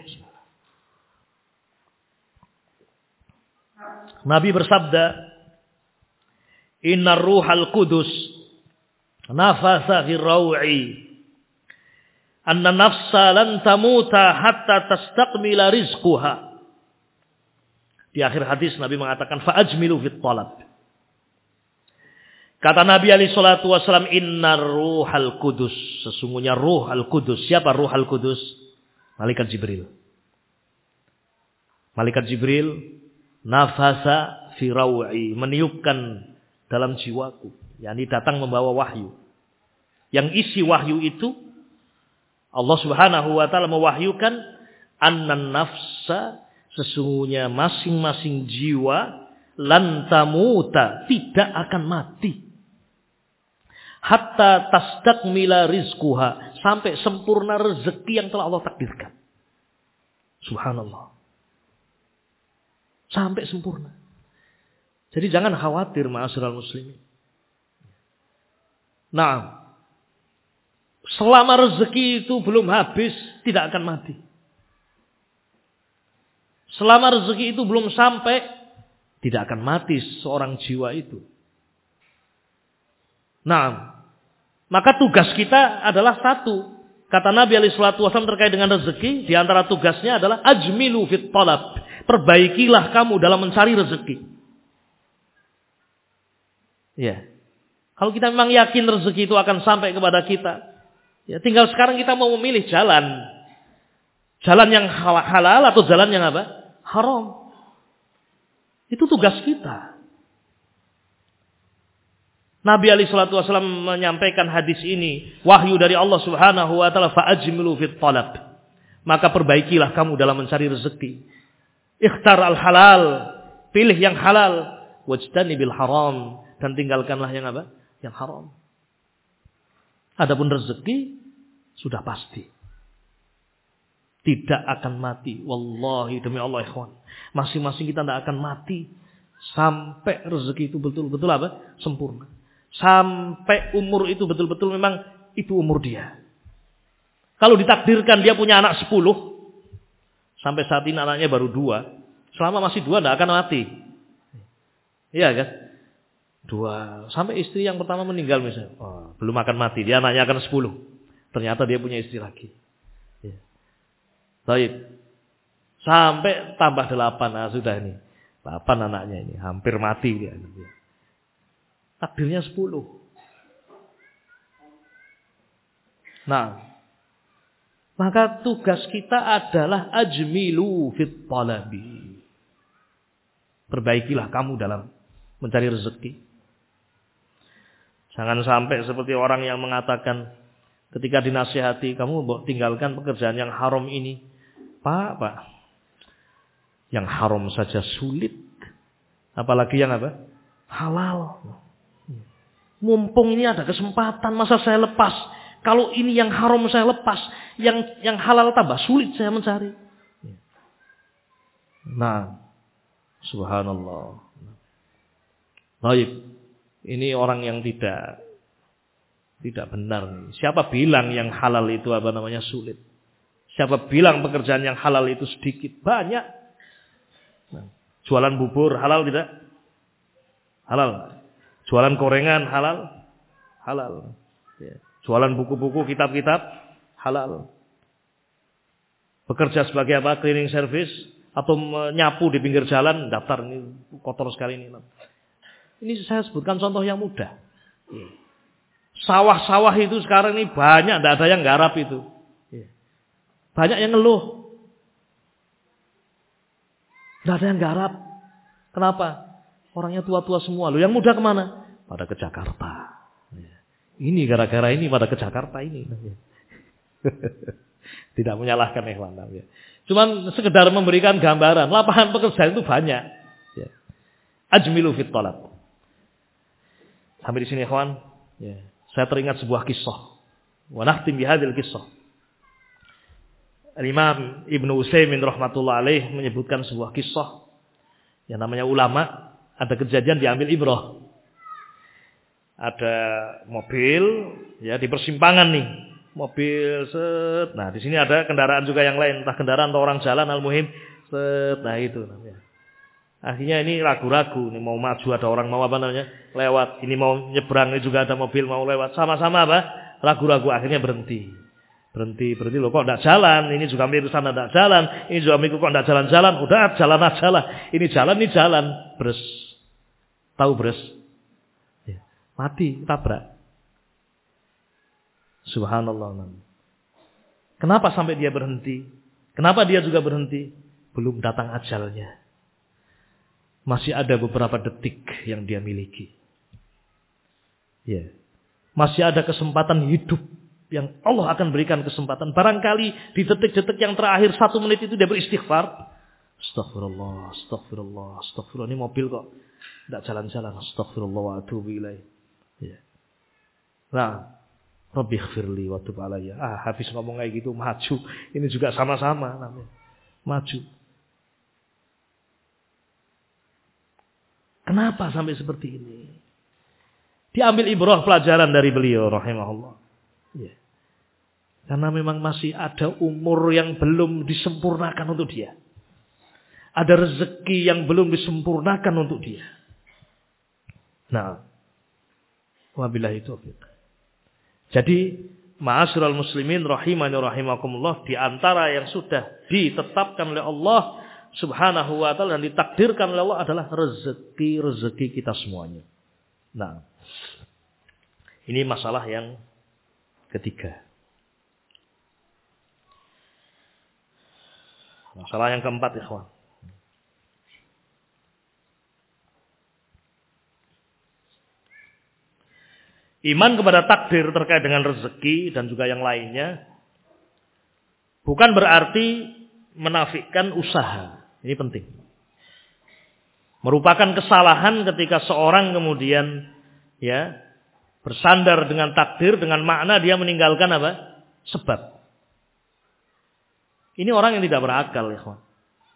Nabi bersabda, "Innar ruhal qudus nafasa fi raw'i anna nafsa lan tamuta hatta tastakmila rizquha." Di akhir hadis Nabi mengatakan, "Fa'ajmilu fit talab." Kata Nabi alaihi salatu wasallam, "Innar ruhal qudus." Sesungguhnya ruh al-qudus. Siapa ruh al-qudus? Malaikat Jibril. Malaikat Jibril nafasa fi raw'i, meniupkan dalam jiwaku, yakni datang membawa wahyu. Yang isi wahyu itu Allah Subhanahu wa taala mewahyukan annan nafsa, sesungguhnya masing-masing jiwa lan tamuta, tidak akan mati. Hatta tastakmila rizquha, sampai sempurna rezeki yang telah Allah takdirkan. Subhanallah. Sampai sempurna. Jadi jangan khawatir ma'asyiral muslimin. Nah, selama rezeki itu belum habis, tidak akan mati. Selama rezeki itu belum sampai, tidak akan mati seorang jiwa itu. Nah, maka tugas kita adalah satu. Kata Nabi alaihi salatu wasallam terkait dengan rezeki, di antara tugasnya adalah ajmilu fit talab. Perbaikilah kamu dalam mencari rezeki. Ya. Kalau kita memang yakin rezeki itu akan sampai kepada kita, ya tinggal sekarang kita mau memilih jalan. Jalan yang halal atau jalan yang apa? Haram. Itu tugas kita. Nabi alaihi salatu wasallam menyampaikan hadis ini, wahyu dari Allah Subhanahu wa taala, fa'ajmilu fit talab. Maka perbaikilah kamu dalam mencari rezeki. Ikhtar al-halal, pilih yang halal, wajtanibil haram, dan tinggalkanlah yang apa? Yang haram. Adapun rezeki sudah pasti. Tidak akan mati. Wallahi demi Allah ikhwan. Masing-masing kita tidak akan mati sampai rezeki itu betul-betul apa? Sempurna. Sampai umur itu betul-betul memang itu umur dia. Kalau ditakdirkan dia punya anak sepuluh, sampai saat ini anaknya baru dua, selama masih dua tidak akan mati. Iya kan? Dua. Sampai istri yang pertama meninggal misalnya. Oh, belum akan mati. Dia anaknya akan sepuluh. Ternyata dia punya istri lagi. Ya. Baik. Sampai tambah delapan. Nah, sudah ini. Delapan anaknya ini. Hampir mati dia. Takdirnya sepuluh. Nah. Maka tugas kita adalah ajmilu fit talabi. Perbaikilah kamu dalam mencari rezeki. Jangan sampai seperti orang yang mengatakan ketika dinasihati, kamu tinggalkan pekerjaan yang haram ini. Pak, Pak. Yang haram saja sulit. Apalagi yang apa? Halal. Mumpung ini ada kesempatan, masa saya lepas? Kalau ini yang haram saya lepas, yang yang halal tambah sulit saya mencari. Nah, subhanallah. Baik. Ini orang yang tidak tidak benar. Siapa bilang yang halal itu apa namanya sulit? Siapa bilang pekerjaan yang halal itu sedikit? Banyak. Nah, jualan bubur halal tidak? Halal. Jualan gorengan halal? Halal. Ya. Jualan buku-buku, kitab-kitab halal. Bekerja sebagai apa? Cleaning service atau menyapu di pinggir jalan, daftar ini kotor sekali ini. Ini saya sebutkan contoh yang mudah. Sawah-sawah itu sekarang ini banyak, tidak ada yang garap itu. Banyak yang ngeluh. Tidak ada yang garap. Kenapa? Orangnya tua-tua semua. Loh, yang muda kemana? Pada ke Jakarta. Ini gara-gara ini pada ke Jakarta ini. Tidak menyalahkan ikhwan. Cuman sekedar memberikan gambaran. Lapangan pekerjaan itu banyak. Ajmilu fit talab. Sampai di sini ikhwan, ya, saya teringat sebuah kisah. Wa nakhtim bihadil kisah. Imam Ibnu Utsaimin rahmatullah alaih menyebutkan sebuah kisah yang namanya ulama, ada kejadian diambil ibrah. Ada mobil ya di persimpangan nih. Mobil set. Nah, di sini ada kendaraan juga yang lain, entah kendaraan atau orang jalan, al-muhim set. Nah, itu namanya. Akhirnya ini ragu-ragu, ini mau maju ada orang mau apa namanya lewat, ini mau nyebrang, ini juga ada mobil mau lewat, sama-sama apa? Ragu-ragu, akhirnya berhenti, berhenti, berhenti loh kok tidak jalan, ini juga mikir sana tidak jalan, ini juga mikir kok tidak jalan-jalan, udah jalan aja lah, ini jalan, ini jalan, bres, tahu bres, ya, mati, tabrak, subhanallah. Kenapa sampai dia berhenti? Kenapa dia juga berhenti? Belum datang ajalnya. Masih ada beberapa detik yang dia miliki. Ya. Masih ada kesempatan hidup yang Allah akan berikan kesempatan. Barangkali di detik-detik yang terakhir satu menit itu dia beristighfar. Astagfirullah, astagfirullah, astagfirullah. Ini mobil kok tidak jalan-jalan. Astagfirullah wa atubu ilaih. Ya. Nah, Rabbi ighfirli wa tub alayya. Ah, habis ngomong kayak gitu maju. Ini juga sama-sama namanya. Maju. Kenapa sampai seperti ini? Diambil ibrah pelajaran dari beliau rahimahullah. Ya. Karena memang masih ada umur yang belum disempurnakan untuk dia. Ada rezeki yang belum disempurnakan untuk dia. Nah, wabillahi taufiq. Jadi, ma'asyiral muslimin rahimani rahimakumullah, di antara yang sudah ditetapkan oleh Allah Subhanahu wa ta'ala dan ditakdirkan oleh Allah adalah rezeki-rezeki kita semuanya. Nah, ini masalah yang ketiga. Masalah yang keempat, ikhwan. Iman kepada takdir terkait dengan rezeki dan juga yang lainnya bukan berarti menafikan usaha. Ini penting. Merupakan kesalahan ketika seorang kemudian ya bersandar dengan takdir dengan makna dia meninggalkan apa? Sebab. Ini orang yang tidak berakal, ya kawan.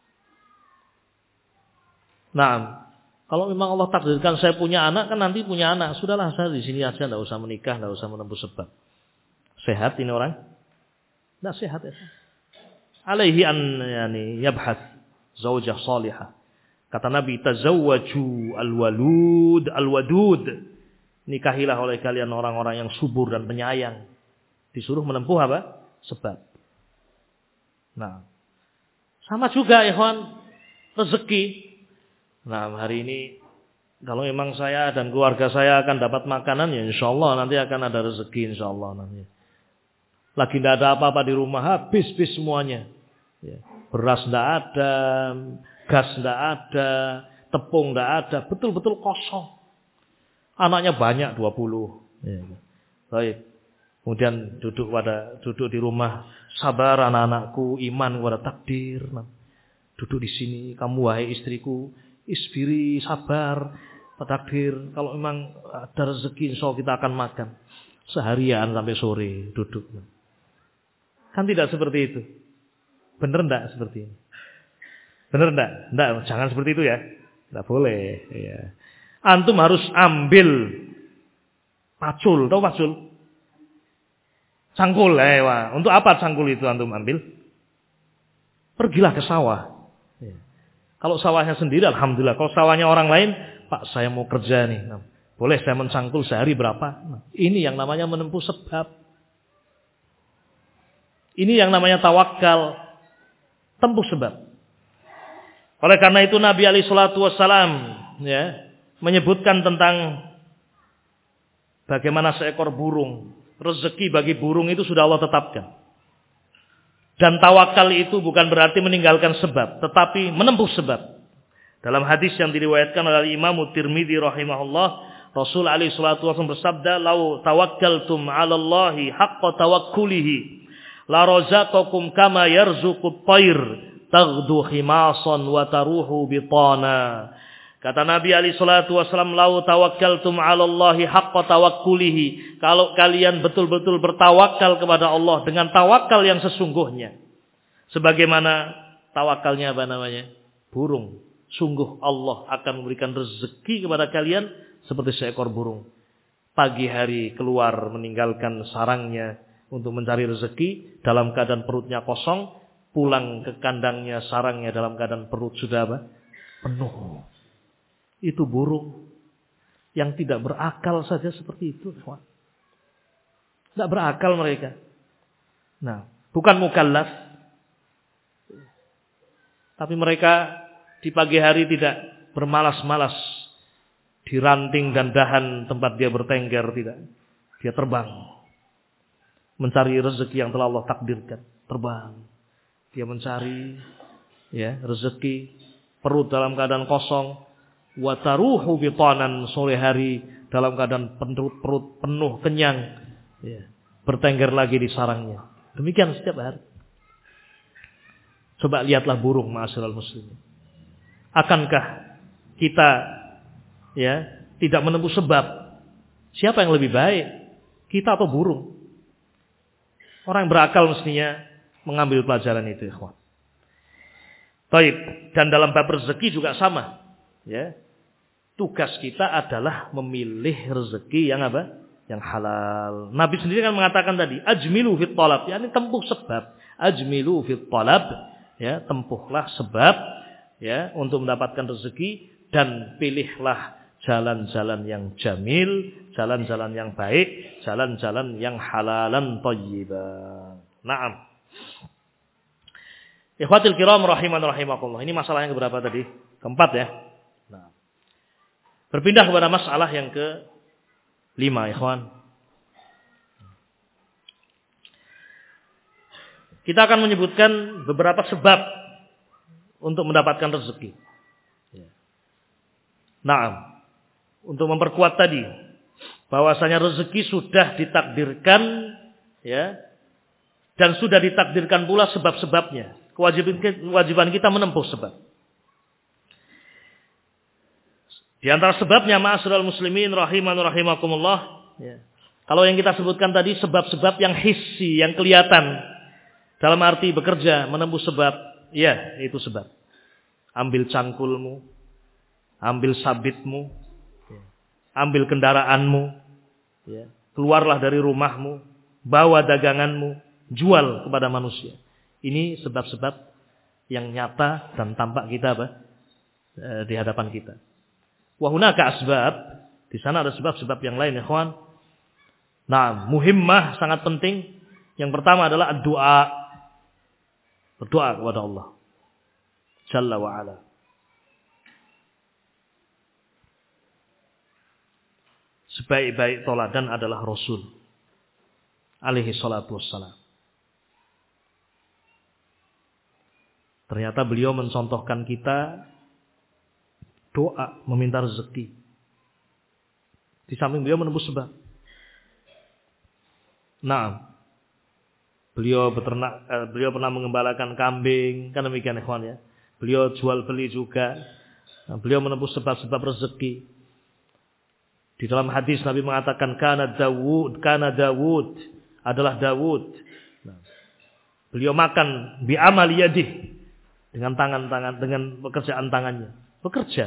Nah, kalau memang Allah takdirkan saya punya anak, kan nanti punya anak. Sudahlah, saya di sini aja, tidak usah menikah, tidak usah menempuh sebab. Sehat ini orang? Tidak sehat ya. Alaihi an yani yabhath zaujah salihah. Kata Nabi, tazawwaju al-walud al-wadud. Nikahilah oleh kalian orang-orang yang subur dan penyayang. Disuruh menempuh apa? Sebab. Nah, sama juga ikhwan, rezeki. Nah, hari ini kalau memang saya dan keluarga saya akan dapat makanan, ya insya Allah nanti akan ada rezeki insya Allah nanti. Lagi tidak ada apa-apa di rumah, habis-habis semuanya. Ya. Beras tidak ada, gas tidak ada, tepung tidak ada, betul-betul kosong. Anaknya banyak dua puluh. Ya. Baik. Kemudian duduk pada duduk di rumah, sabar anak-anakku, iman kepada takdir. Duduk di sini, kamu wahai istriku, isbiri, sabar pada takdir. Kalau memang ada rezeki, insya Allah kita akan makan seharian sampai sore duduk. Kan tidak seperti itu. Benar enggak seperti ini? Benar enggak? Enggak, jangan seperti itu ya. Enggak boleh. Ya. Antum harus ambil pacul, tahu pacul? Cangkul, eh, wah. Untuk apa cangkul itu antum ambil? Pergilah ke sawah. Ya. Kalau sawahnya sendiri, alhamdulillah. Kalau sawahnya orang lain, Pak, saya mau kerja nih. Nah, boleh saya mencangkul sehari berapa? Nah, ini yang namanya menempuh sebab. Ini yang namanya tawakal. Tempuh sebab. Oleh karena itu Nabi alaihi salatu wassalam ya, menyebutkan tentang bagaimana seekor burung. Rezeki bagi burung itu sudah Allah tetapkan. Dan tawakal itu bukan berarti meninggalkan sebab, tetapi menempuh sebab. Dalam hadis yang diriwayatkan oleh Imam Tirmidzi rahimahullah, Rasul alaihi salatu wasallam bersabda, "Lau tawakkaltum 'ala Allahi haqqa tawakkulihi, la razaqakum kama yarzuqut tayr, taghdu khimasan wa taruhu bitana." Kata Nabi alaihi salatu wasallam, "Lau tawakkaltum 'ala Allahi haqqa tawakkulihi." Kalau kalian betul-betul bertawakal kepada Allah dengan tawakal yang sesungguhnya. Sebagaimana tawakalnya apa namanya? Burung. Sungguh Allah akan memberikan rezeki kepada kalian seperti seekor burung. Pagi hari keluar meninggalkan sarangnya untuk mencari rezeki dalam keadaan perutnya kosong, pulang ke kandangnya sarangnya dalam keadaan perut sudah apa? Penuh. Itu burung yang tidak berakal saja seperti itu. Tidak berakal mereka. Nah, bukan mukallaf. Tapi mereka di pagi hari tidak bermalas-malas di ranting dan dahan tempat dia bertengger, tidak. Dia terbang. Mencari rezeki yang telah Allah takdirkan. Terbang. Dia mencari ya, rezeki, perut dalam keadaan kosong. Wa taruhu bitanan, sore hari dalam keadaan perut perut penuh kenyang, ya, bertengger lagi di sarangnya. Demikian setiap hari. Coba lihatlah burung, ma'asyiral muslimin. Akankah kita ya tidak menempuh sebab? Siapa yang lebih baik? Kita atau burung? Orang yang berakal mestinya mengambil pelajaran itu, ikhwan. Baik, dan dalam bab rezeki juga sama. Ya, tugas kita adalah memilih rezeki yang apa? Yang halal. Nabi sendiri kan mengatakan tadi, ajmilu fit talab, yakni tempuh sebab. Ajmilu fit talab, ya, tempuhlah sebab ya untuk mendapatkan rezeki dan pilihlah jalan-jalan yang jamil, jalan-jalan yang baik, jalan-jalan yang halalan thayyiban. Naam. Ikhwatil kiram rahiman rahimakumullah. Ini masalah yang keberapa tadi? Keempat ya. Nah, berpindah kepada masalah yang ke lima, ikhwan. Kita akan menyebutkan beberapa sebab untuk mendapatkan rezeki. Nah, untuk memperkuat tadi bahwasanya rezeki sudah ditakdirkan, ya, dan sudah ditakdirkan pula sebab-sebabnya. Kewajiban kewajiban kita menempuh sebab. Di antara sebabnya, ma'asyiral muslimin rahiman rahimakumullah, ya. Kalau yang kita sebutkan tadi sebab-sebab yang hissi, yang kelihatan, dalam arti bekerja, menempuh sebab, ya, itu sebab. Ambil cangkulmu, ambil sabitmu, ambil kendaraanmu, ya. Keluarlah dari rumahmu, bawa daganganmu, jual kepada manusia. Ini sebab-sebab yang nyata dan tampak kita apa? E, di hadapan kita. Wa hunaka asbab, di sana ada sebab-sebab yang lain, ikhwan. Nah, muhimmah, sangat penting. Yang pertama adalah doa. Berdoa kepada Allah Jalla wa ala. Sebaik-baik toladan adalah Rasul alaihi salatu wassalam. Ternyata beliau mencontohkan kita doa, meminta rezeki. Di samping beliau menembus sebab. Nah, beliau beternak, eh, beliau pernah mengembalakan kambing, kan demikian ikhwan ya. Beliau jual beli juga. Nah, beliau menembus sebab-sebab rezeki. Di dalam hadis Nabi mengatakan kana Dawud, kana Dawud adalah Dawud. Nah, beliau makan bi amal yadih, dengan tangan-tangan, dengan pekerjaan tangannya. Bekerja.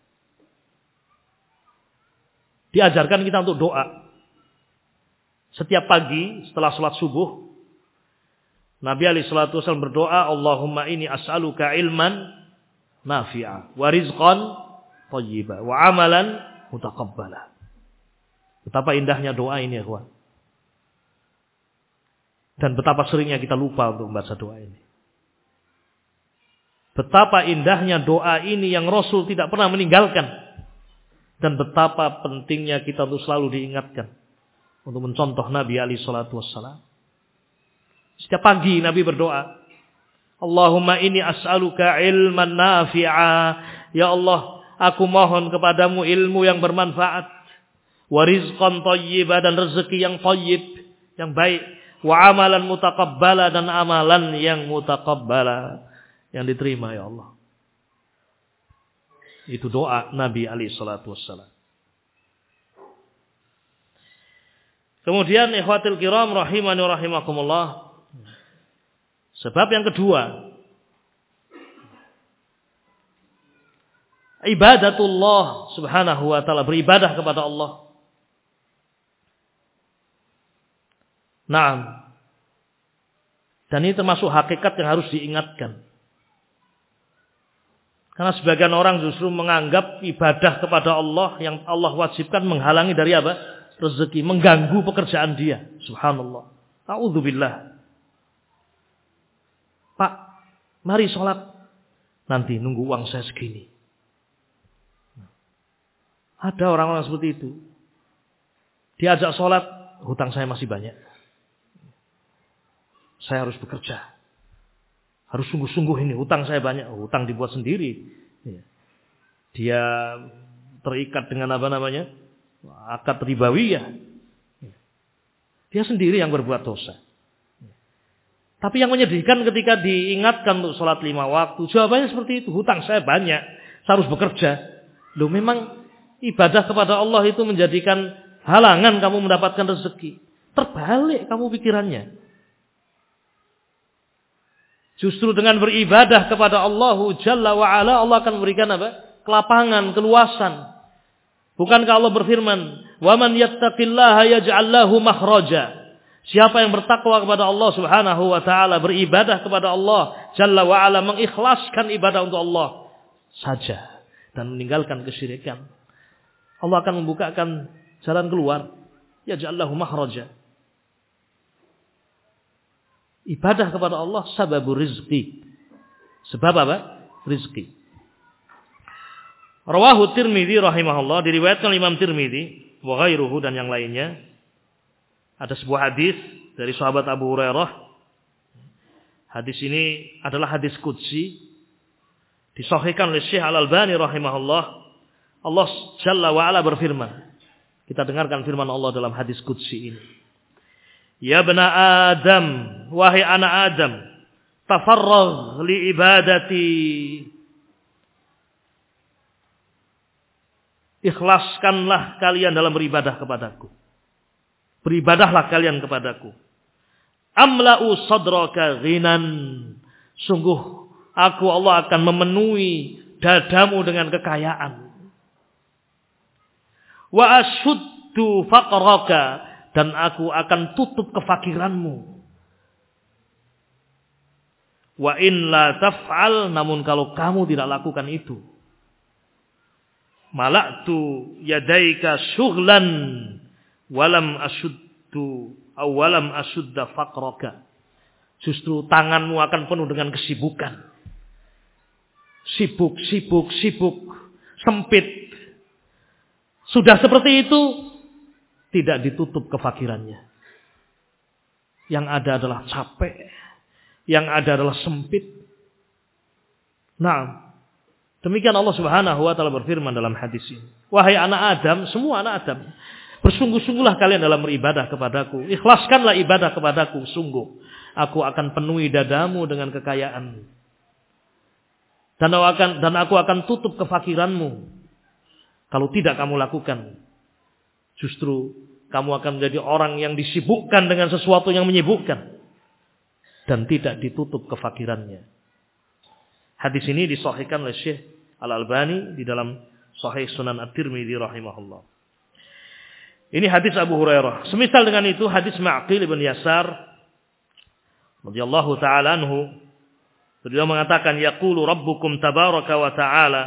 Diajarkan kita untuk doa. Setiap pagi setelah sholat subuh, Nabi alaihi salatu wasallam berdoa, Allahumma inni as'aluka ilman nafi'a, wa rizqan thayyiba, wa amalan mutaqabbala. Betapa indahnya doa ini ya kawan. Dan betapa seringnya kita lupa untuk membaca doa ini. Betapa indahnya doa ini yang Rasul tidak pernah meninggalkan. Dan betapa pentingnya kita untuk selalu diingatkan. Untuk mencontoh Nabi alaihi salatu wassalam. Setiap pagi Nabi berdoa, Allahumma inni as'aluka ilman nafi'a. Ya Allah, aku mohon kepadamu ilmu yang bermanfaat. Wa rizqan thayyiba, dan rezeki yang thayyib, yang baik. Wa amalan mutaqabbala, dan amalan yang mutaqabbala, yang diterima ya Allah. Itu doa Nabi alaihi salatu wassalam. Kemudian ikhwatil kiram rahimani rahimakumullah. Sebab yang kedua, ibadatullah subhanahu wa ta'ala, beribadah kepada Allah. Naam. Dan ini termasuk hakikat yang harus diingatkan. Karena sebagian orang justru menganggap ibadah kepada Allah yang Allah wajibkan menghalangi dari apa? Rezeki, mengganggu pekerjaan dia. Subhanallah. A'udzubillah. Pak, mari sholat. Nanti nunggu uang saya segini. Ada orang-orang seperti itu. Diajak sholat, hutang saya masih banyak. Saya harus bekerja. Harus sungguh-sungguh ini, hutang saya banyak. Hutang dibuat sendiri. Dia terikat dengan apa namanya? Akad ribawiyah. Dia sendiri yang berbuat dosa. Tapi yang menyedihkan ketika diingatkan untuk sholat lima waktu, jawabannya seperti itu. Hutang saya banyak, saya harus bekerja. Loh, memang ibadah kepada Allah itu menjadikan halangan kamu mendapatkan rezeki. Terbalik kamu pikirannya. Justru dengan beribadah kepada Allah Jalla wa'ala, Allah akan memberikan apa? Kelapangan, keluasan. Bukankah Allah berfirman, "Wa man yattaqillaha yaj'al lahu makhraja." Siapa yang bertakwa kepada Allah Subhanahu wa taala, beribadah kepada Allah Jalla wa ala, mengikhlaskan ibadah untuk Allah saja dan meninggalkan kesyirikan, Allah akan membukakan jalan keluar. Yaj'al lahu makhraja. Ibadah kepada Allah sababur rizqi. Sebab apa? Rizqi. Rawahu Tirmidzi rahimahullah, diriwayatkan Imam Tirmidzi wa ghairuhu, dan yang lainnya. Ada sebuah hadis dari sahabat Abu Hurairah. Hadis ini adalah hadis qudsi, disahihkan oleh Syekh Al-Albani rahimahullah. Allah Jalla wa ala berfirman. Kita dengarkan firman Allah dalam hadis qudsi ini. Ya bani Adam, wahai anak Adam, tafarragh li ibadati. Ikhlaskanlah kalian dalam beribadah kepadaku. Beribadahlah kalian kepadaku. Amla'u sadraka ghinan. Sungguh aku Allah akan memenuhi dadamu dengan kekayaan. Wa ashuddu faqraka. Dan aku akan tutup kefakiranmu. Wa in la taf'al. Namun kalau kamu tidak lakukan itu. Malaktu yadaika syughlan. Walam ashuddu. Awalam ashudda faqraka. Justru tanganmu akan penuh dengan kesibukan. Sibuk, sibuk, sibuk. Sempit. Sudah seperti itu. Tidak ditutup kefakirannya. Yang ada adalah capek. Yang ada adalah sempit. Nah, demikian Allah Subhanahu wa taala berfirman dalam hadis ini. Wahai anak Adam, semua anak Adam, bersungguh-sungguhlah kalian dalam beribadah kepadaku. Ikhlaskanlah ibadah kepadaku, sungguh aku akan penuhi dadamu dengan kekayaan. Dan aku akan, dan aku akan tutup kefakiranmu. Kalau tidak kamu lakukan, justru kamu akan menjadi orang yang disibukkan dengan sesuatu yang menyibukkan. Dan tidak ditutup kefakirannya. Hadis ini disahihkan oleh Syekh Al-Albani di dalam Sahih Sunan At-Tirmidzi rahimahullah. Ini hadis Abu Hurairah. Semisal dengan itu hadis Ma'qil ibn Yasar radhiyallahu ta'ala anhu. Beliau mengatakan, yaqulu rabbukum tabaraka wa ta'ala.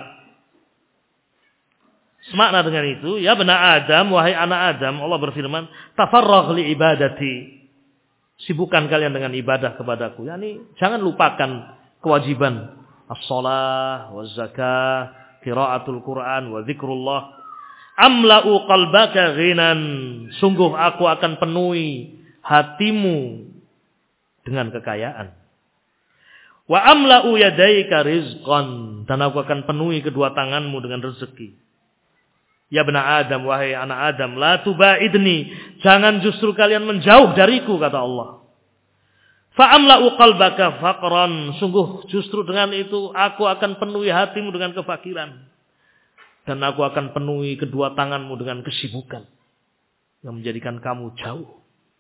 Semakna dengan itu, ya bani Adam, wahai anak Adam, Allah berfirman, tafarragh li ibadati. Sibukkan kalian dengan ibadah kepadaku. Yani jangan lupakan kewajiban as-shalah, waz-zakah, qiraatul Quran, wa dzikrullah. Amla'u qalbaka ghinan. Sungguh aku akan penuhi hatimu dengan kekayaan. Wa amla'u yadaika rizqan. Dan aku akan penuhi kedua tanganmu dengan rezeki. Ya bani Adam, wahai anak Adam, la tubaidni. Jangan justru kalian menjauh dariku, kata Allah. Fa'amla'u qalbaka faqran. Sungguh justru dengan itu aku akan penuhi hatimu dengan kefakiran. Dan aku akan penuhi kedua tanganmu dengan kesibukan. Yang menjadikan kamu jauh.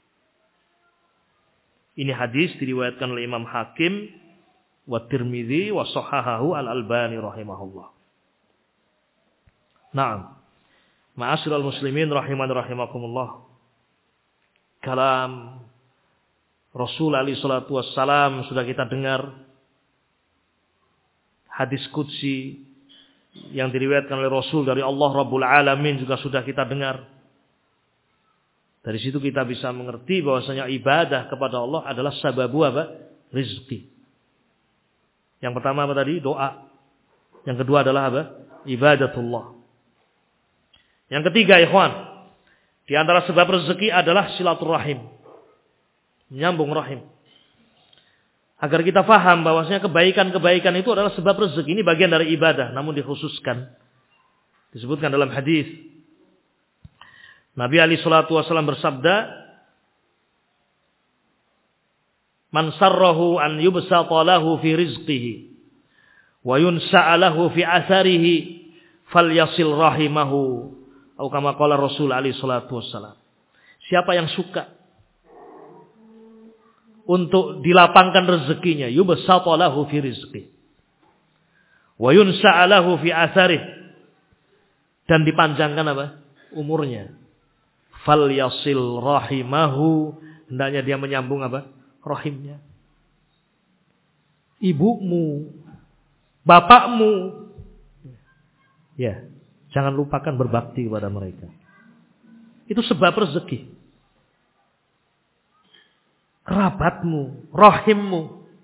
Ini hadis diriwayatkan oleh Imam Hakim wa Tirmidzi wa sahahahu Al-Albani rahimahullah. Naam. Ma'asyiral muslimin rahiman rahimakumullah. Kalam Rasul alaihi salatu wassalam sudah kita dengar. Hadis qudsi yang diriwayatkan oleh Rasul dari Allah Rabbul Alamin juga sudah kita dengar. Dari situ kita bisa mengerti bahwasanya ibadah kepada Allah adalah sababu apa? Rizki. Yang pertama apa tadi? Doa. Yang kedua adalah apa? Ibadatullah. Yang ketiga, ikhwan, di antara sebab rezeki adalah silaturahim. Menyambung rahim. Agar kita faham bahwasanya kebaikan-kebaikan itu adalah sebab rezeki. Ini bagian dari ibadah, namun dikhususkan. Disebutkan dalam hadis. Nabi alaihi salatu wasallam bersabda, "Man sarrahu an yubsata lahu fi rizqihi wa yunsa'a lahu fi atharihi falyasil rahimahu." Atau kama qala Rasul alaihi salatu wassalam. Siapa yang suka untuk dilapangkan rezekinya, yubsata lahu fi rizqi wa yunsa'a lahu fi atharih, dan dipanjangkan apa? Umurnya. Falyasil rahimahu, hendaknya dia menyambung apa? Rahimnya. Ibumu, bapakmu, ya, jangan lupakan berbakti kepada mereka. Itu sebab rezeki. Kerabatmu, rahimmu.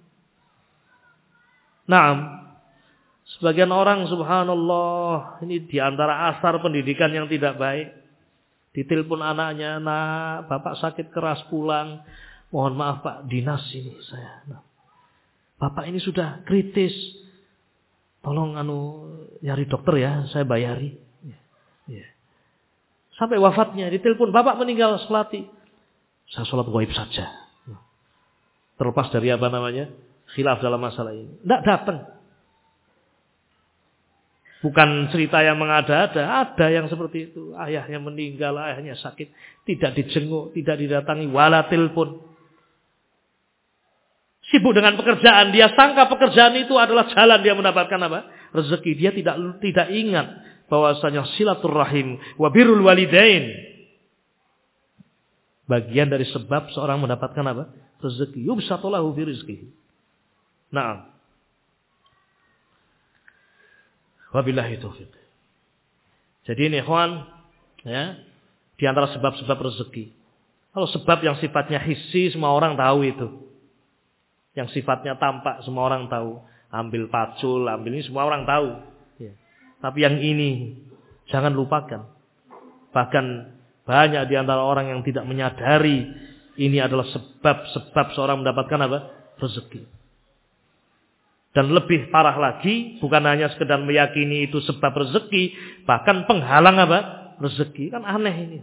Naam. Sebagian orang subhanallah, ini diantara asar pendidikan yang tidak baik. Ditelepon anaknya, "Nak, bapak sakit keras pulang. Mohon maaf Pak, dinas ini saya. Nah, bapak ini sudah kritis. Tolong anu nyari dokter ya, saya bayari." Ya, ya. Sampai wafatnya ditelepon, bapak meninggal, sholati. Saya sholat gaib saja. Terlepas dari apa namanya khilaf dalam masalah ini. Tidak datang. Bukan cerita yang mengada-ada. Ada yang seperti itu. Ayahnya meninggal, ayahnya sakit. Tidak dijenguk, tidak didatangi, wala telepon. Sibuk dengan pekerjaan. Dia sangka pekerjaan itu adalah jalan dia mendapatkan apa? Rezeki. Dia tidak tidak ingat bahwasanya silaturrahim wa birrul walidain bagian dari sebab seorang mendapatkan apa? Rezeki. Yubsatulahu fi rizqihi. Naam. Wabillahi taufiq. Jadi ini ikhwan, ya, di antara sebab-sebab rezeki. Kalau sebab yang sifatnya hissi semua orang tahu itu. Yang sifatnya tampak semua orang tahu. Ambil pacul, ambil ini semua orang tahu. Ya. Tapi yang ini jangan lupakan. Bahkan banyak di antara orang yang tidak menyadari ini adalah sebab-sebab seorang mendapatkan apa? Rezeki. Dan lebih parah lagi, bukan hanya sekedar meyakini itu sebab rezeki, bahkan penghalang apa? Rezeki. Kan aneh ini.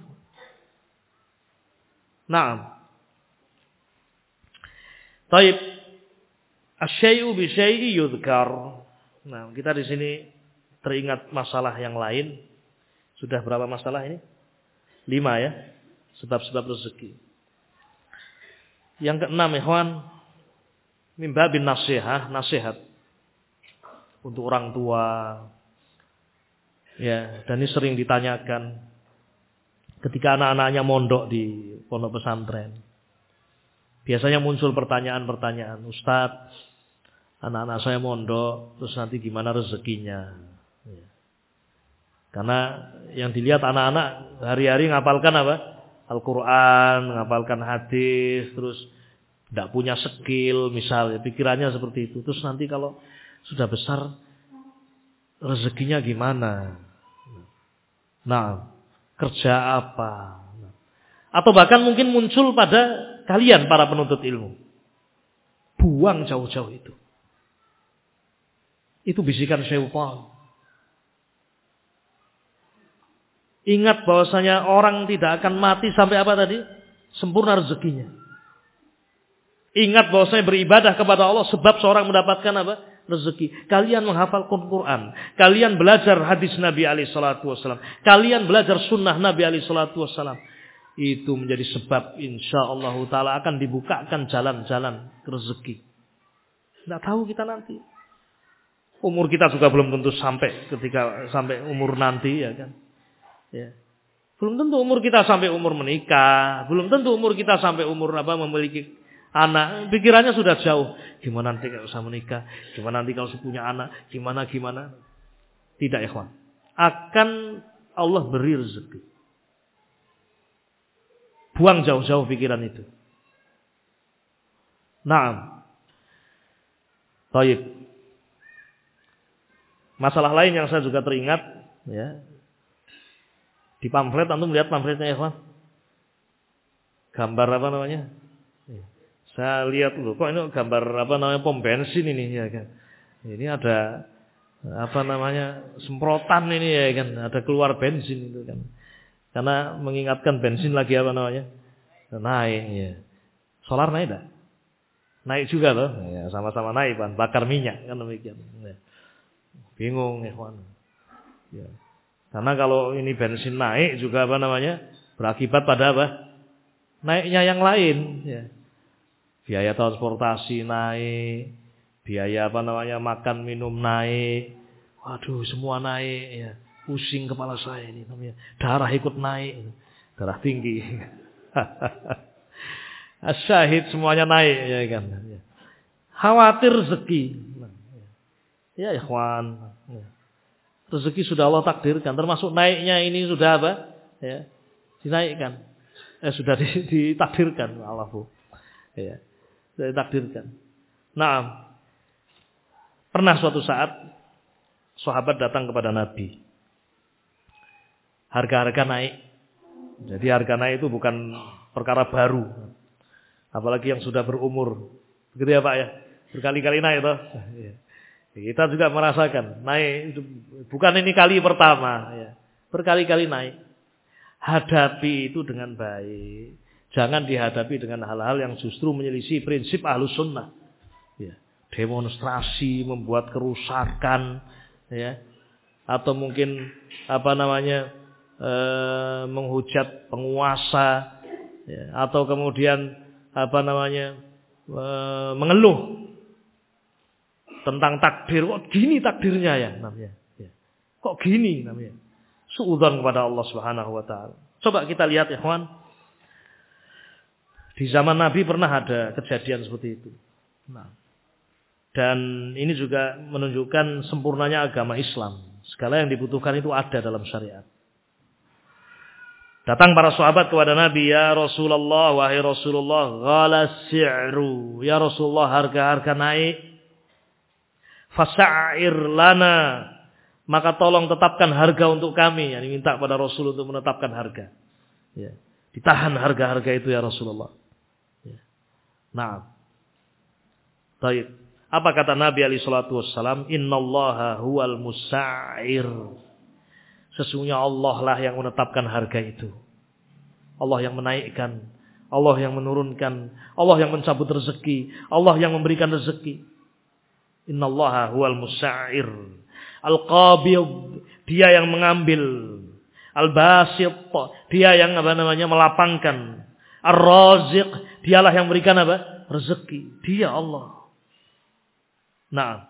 Naam. Taib. Asyai'u bisyai'i yudhkar. Nah, kita di sini teringat masalah yang lain. Sudah berapa masalah ini? Lima ya. Sebab-sebab rezeki. Yang keenam, ikhwan, min babin nasihah, nasihat untuk orang tua. Ya, dan ini sering ditanyakan ketika anak-anaknya mondok di pondok pesantren. Biasanya muncul pertanyaan-pertanyaan, Ustadz, anak-anak saya mondok, terus nanti gimana rezekinya? Ya. Karena yang dilihat anak-anak hari-hari ngapalkan apa? Al-Quran, ngapalkan hadis, terus tidak punya skill, misalnya pikirannya seperti itu. Terus nanti kalau sudah besar, rezekinya gimana? Nah, kerja apa? Atau bahkan mungkin muncul pada kalian para penuntut ilmu. Buang jauh-jauh itu. Itu bisikan syaitan. Ingat bahwasanya orang tidak akan mati sampai apa tadi? Sempurna rezekinya. Ingat bahwasanya beribadah kepada Allah sebab seorang mendapatkan apa? Rezeki. Kalian menghafal Quran. Kalian belajar hadis Nabi alaihi salatu wasallam. Kalian belajar sunnah Nabi alaihi salatu wasallam. Itu menjadi sebab insyaallah taala akan dibukakan jalan-jalan rezeki. Tidak tahu kita nanti. Umur kita juga belum tentu sampai ketika sampai umur nanti, ya kan. Ya. Belum tentu umur kita sampai umur menikah, belum tentu umur kita sampai umur apa memiliki anak. Pikirannya sudah jauh. Gimana nanti kalau saya menikah? Gimana nanti kalau saya punya anak? Gimana gimana? Tidak, ikhwan. Akan Allah beri rezeki. Buang jauh-jauh pikiran itu. Naam. Baik. Masalah lain yang saya juga teringat, ya. Di pamflet, antum lihat pamfletnya, ya, Pak? Gambar apa namanya? Saya lihat dulu, kok ini gambar apa namanya pom bensin ini, ya kan? Ini ada apa namanya semprotan ini, ya kan? Ada keluar bensin itu kan? Karena mengingatkan bensin lagi apa namanya? Naik, ya. Solar naik tak? Naik juga loh, ya, sama-sama naik, bahan bakar minyak kan demikian. Ya. Bingung, ikhwan. Ya. Karena kalau ini bensin naik juga apa namanya? Berakibat pada apa? Naiknya yang lain, ya. Biaya transportasi naik, biaya apa namanya? Makan minum naik. Waduh, semua naik, ya. Pusing kepala saya ini namanya. Darah ikut naik, darah tinggi. Asyahid semuanya naik, ya kan. Khawatir rezeki. Ya ikhwan. Rezeki sudah Allah takdirkan. Termasuk naiknya ini sudah apa? Ya, dinaikkan. Eh, sudah ditakdirkan Allah bu. Ya, sudah ditakdirkan. Nah, pernah suatu saat sahabat datang kepada Nabi. Harga-harga naik. Jadi harga naik itu bukan perkara baru. Apalagi yang sudah berumur. Begitu ya Pak ya? Berkali-kali naik toh. Kita juga merasakan naik. Bukan ini kali pertama. Ya. Berkali-kali naik. Hadapi itu dengan baik. Jangan dihadapi dengan hal-hal yang justru menyelisih prinsip Ahlus Sunnah. Ya. Demonstrasi, membuat kerusakan, ya, atau mungkin apa namanya e, menghujat penguasa, ya, atau kemudian apa namanya e, mengeluh tentang takdir. Kok gini takdirnya ya namanya? Ya. Kok gini namanya? Suudzon kepada Allah Subhanahu Wa Taala. Coba kita lihat, ikhwan, di zaman Nabi pernah ada kejadian seperti itu. Nah. Dan ini juga menunjukkan sempurnanya agama Islam. Segala yang dibutuhkan itu ada dalam syariat. Datang para sahabat kepada Nabi, ya Rasulullah, wahai Rasulullah, ghala si'ru. Ya Rasulullah, harga-harga naik. Fasa'ir lana. Maka tolong tetapkan harga untuk kami. Yang minta kepada Rasul untuk menetapkan harga. Ya. Ditahan harga-harga itu ya Rasulullah. Ya. Nah. Baik. Apa kata Nabi alaihi salatu wassalam? Innallaha huwal musa'ir. Sesungguhnya Allah lah yang menetapkan harga itu. Allah yang menaikkan. Allah yang menurunkan. Allah yang mencabut rezeki. Allah yang memberikan rezeki. Innallaha huwal musa'ir. Al-qabid. Dia yang mengambil. Al-basit. Dia yang apa namanya melapangkan. Ar-raziq. Dialah yang memberikan apa? Rezeki. Dia Allah. Nah,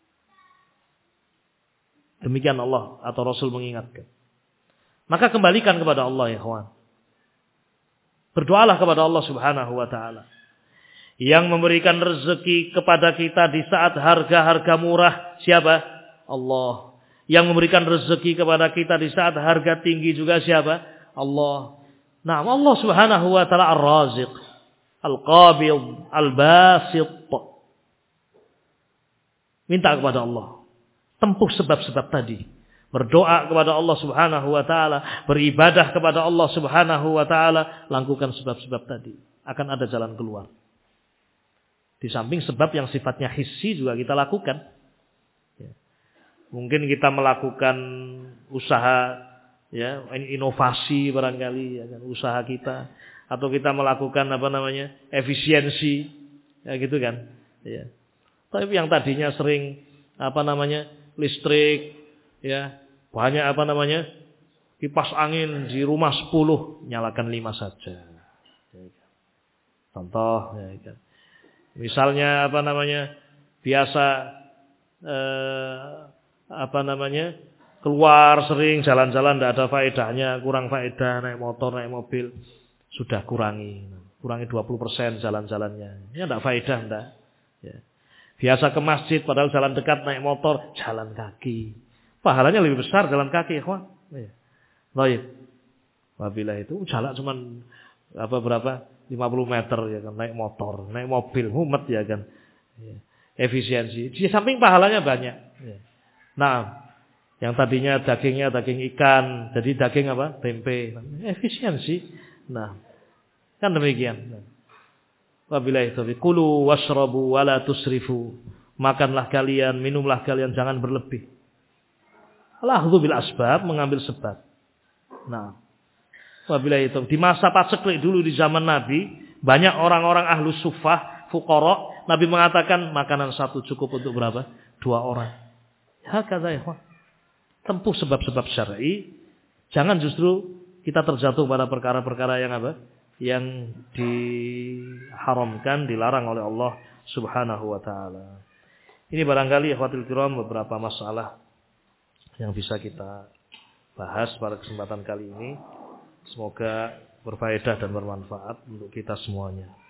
demikian Allah atau Rasul mengingatkan. Maka kembalikan kepada Allah, ya kawan. Berdoalah kepada Allah Subhanahu Wa Taala yang memberikan rezeki kepada kita di saat harga-harga murah. Siapa? Allah. Yang memberikan rezeki kepada kita di saat harga tinggi juga siapa? Allah. Nah, Allah Subhanahu Wa Taala Ar-Raziq, Al-Qabid, Al-Basit. Minta kepada Allah. Tempuh sebab-sebab tadi. Berdoa kepada Allah Subhanahu Wa Taala. Beribadah kepada Allah Subhanahu Wa Taala. Lakukan sebab-sebab tadi. Akan ada jalan keluar. Di samping sebab yang sifatnya hissi juga kita lakukan. Ya. Mungkin kita melakukan usaha, ya, inovasi barangkali, ya, usaha kita. Atau kita melakukan apa namanya efisiensi. Ya gitu kan. Ya. Tapi yang tadinya sering apa namanya listrik, ya banyak apa namanya kipas angin di rumah sepuluh, nyalakan lima saja. Contoh, ya kan. Misalnya apa namanya biasa eh, apa namanya keluar sering jalan-jalan tidak ada faedahnya, kurang faedah, naik motor, naik mobil, sudah kurangi, kurangi dua puluh persen jalan-jalannya. Ya tidak faedah, tidak. Ya. Biasa ke masjid padahal jalan dekat naik motor, jalan kaki. Pahalanya lebih besar jalan kaki, ikhwan. Ya. Baik. Wabila itu jalan cuman apa berapa? lima puluh meter ya kan naik motor, naik mobil, mumet ya kan. Ya. Efisiensi. Di samping pahalanya banyak. Ya. Nah, yang tadinya dagingnya daging ikan, jadi daging apa? Tempe. Efisiensi. Nah, kan demikian. Nah. Wabillahi taufiq. Kulu washrabu wala tusrifu. Makanlah kalian, minumlah kalian, jangan berlebih. Al-akhdhu bil asbab, mengambil sebab. Nah, wabillahi taufiq. Di masa paceklik dulu di zaman Nabi, banyak orang-orang ahlu suffah, fuqara, Nabi mengatakan makanan satu cukup untuk berapa? Dua orang. Hakadha ya, tempuh sebab-sebab syar'i. Jangan justru kita terjatuh pada perkara-perkara yang apa? Yang diharamkan, dilarang oleh Allah Subhanahu Wa Taala. Ini barangkali ikhwatul kiram beberapa masalah yang bisa kita bahas pada kesempatan kali ini. Semoga berfaedah dan bermanfaat untuk kita semuanya.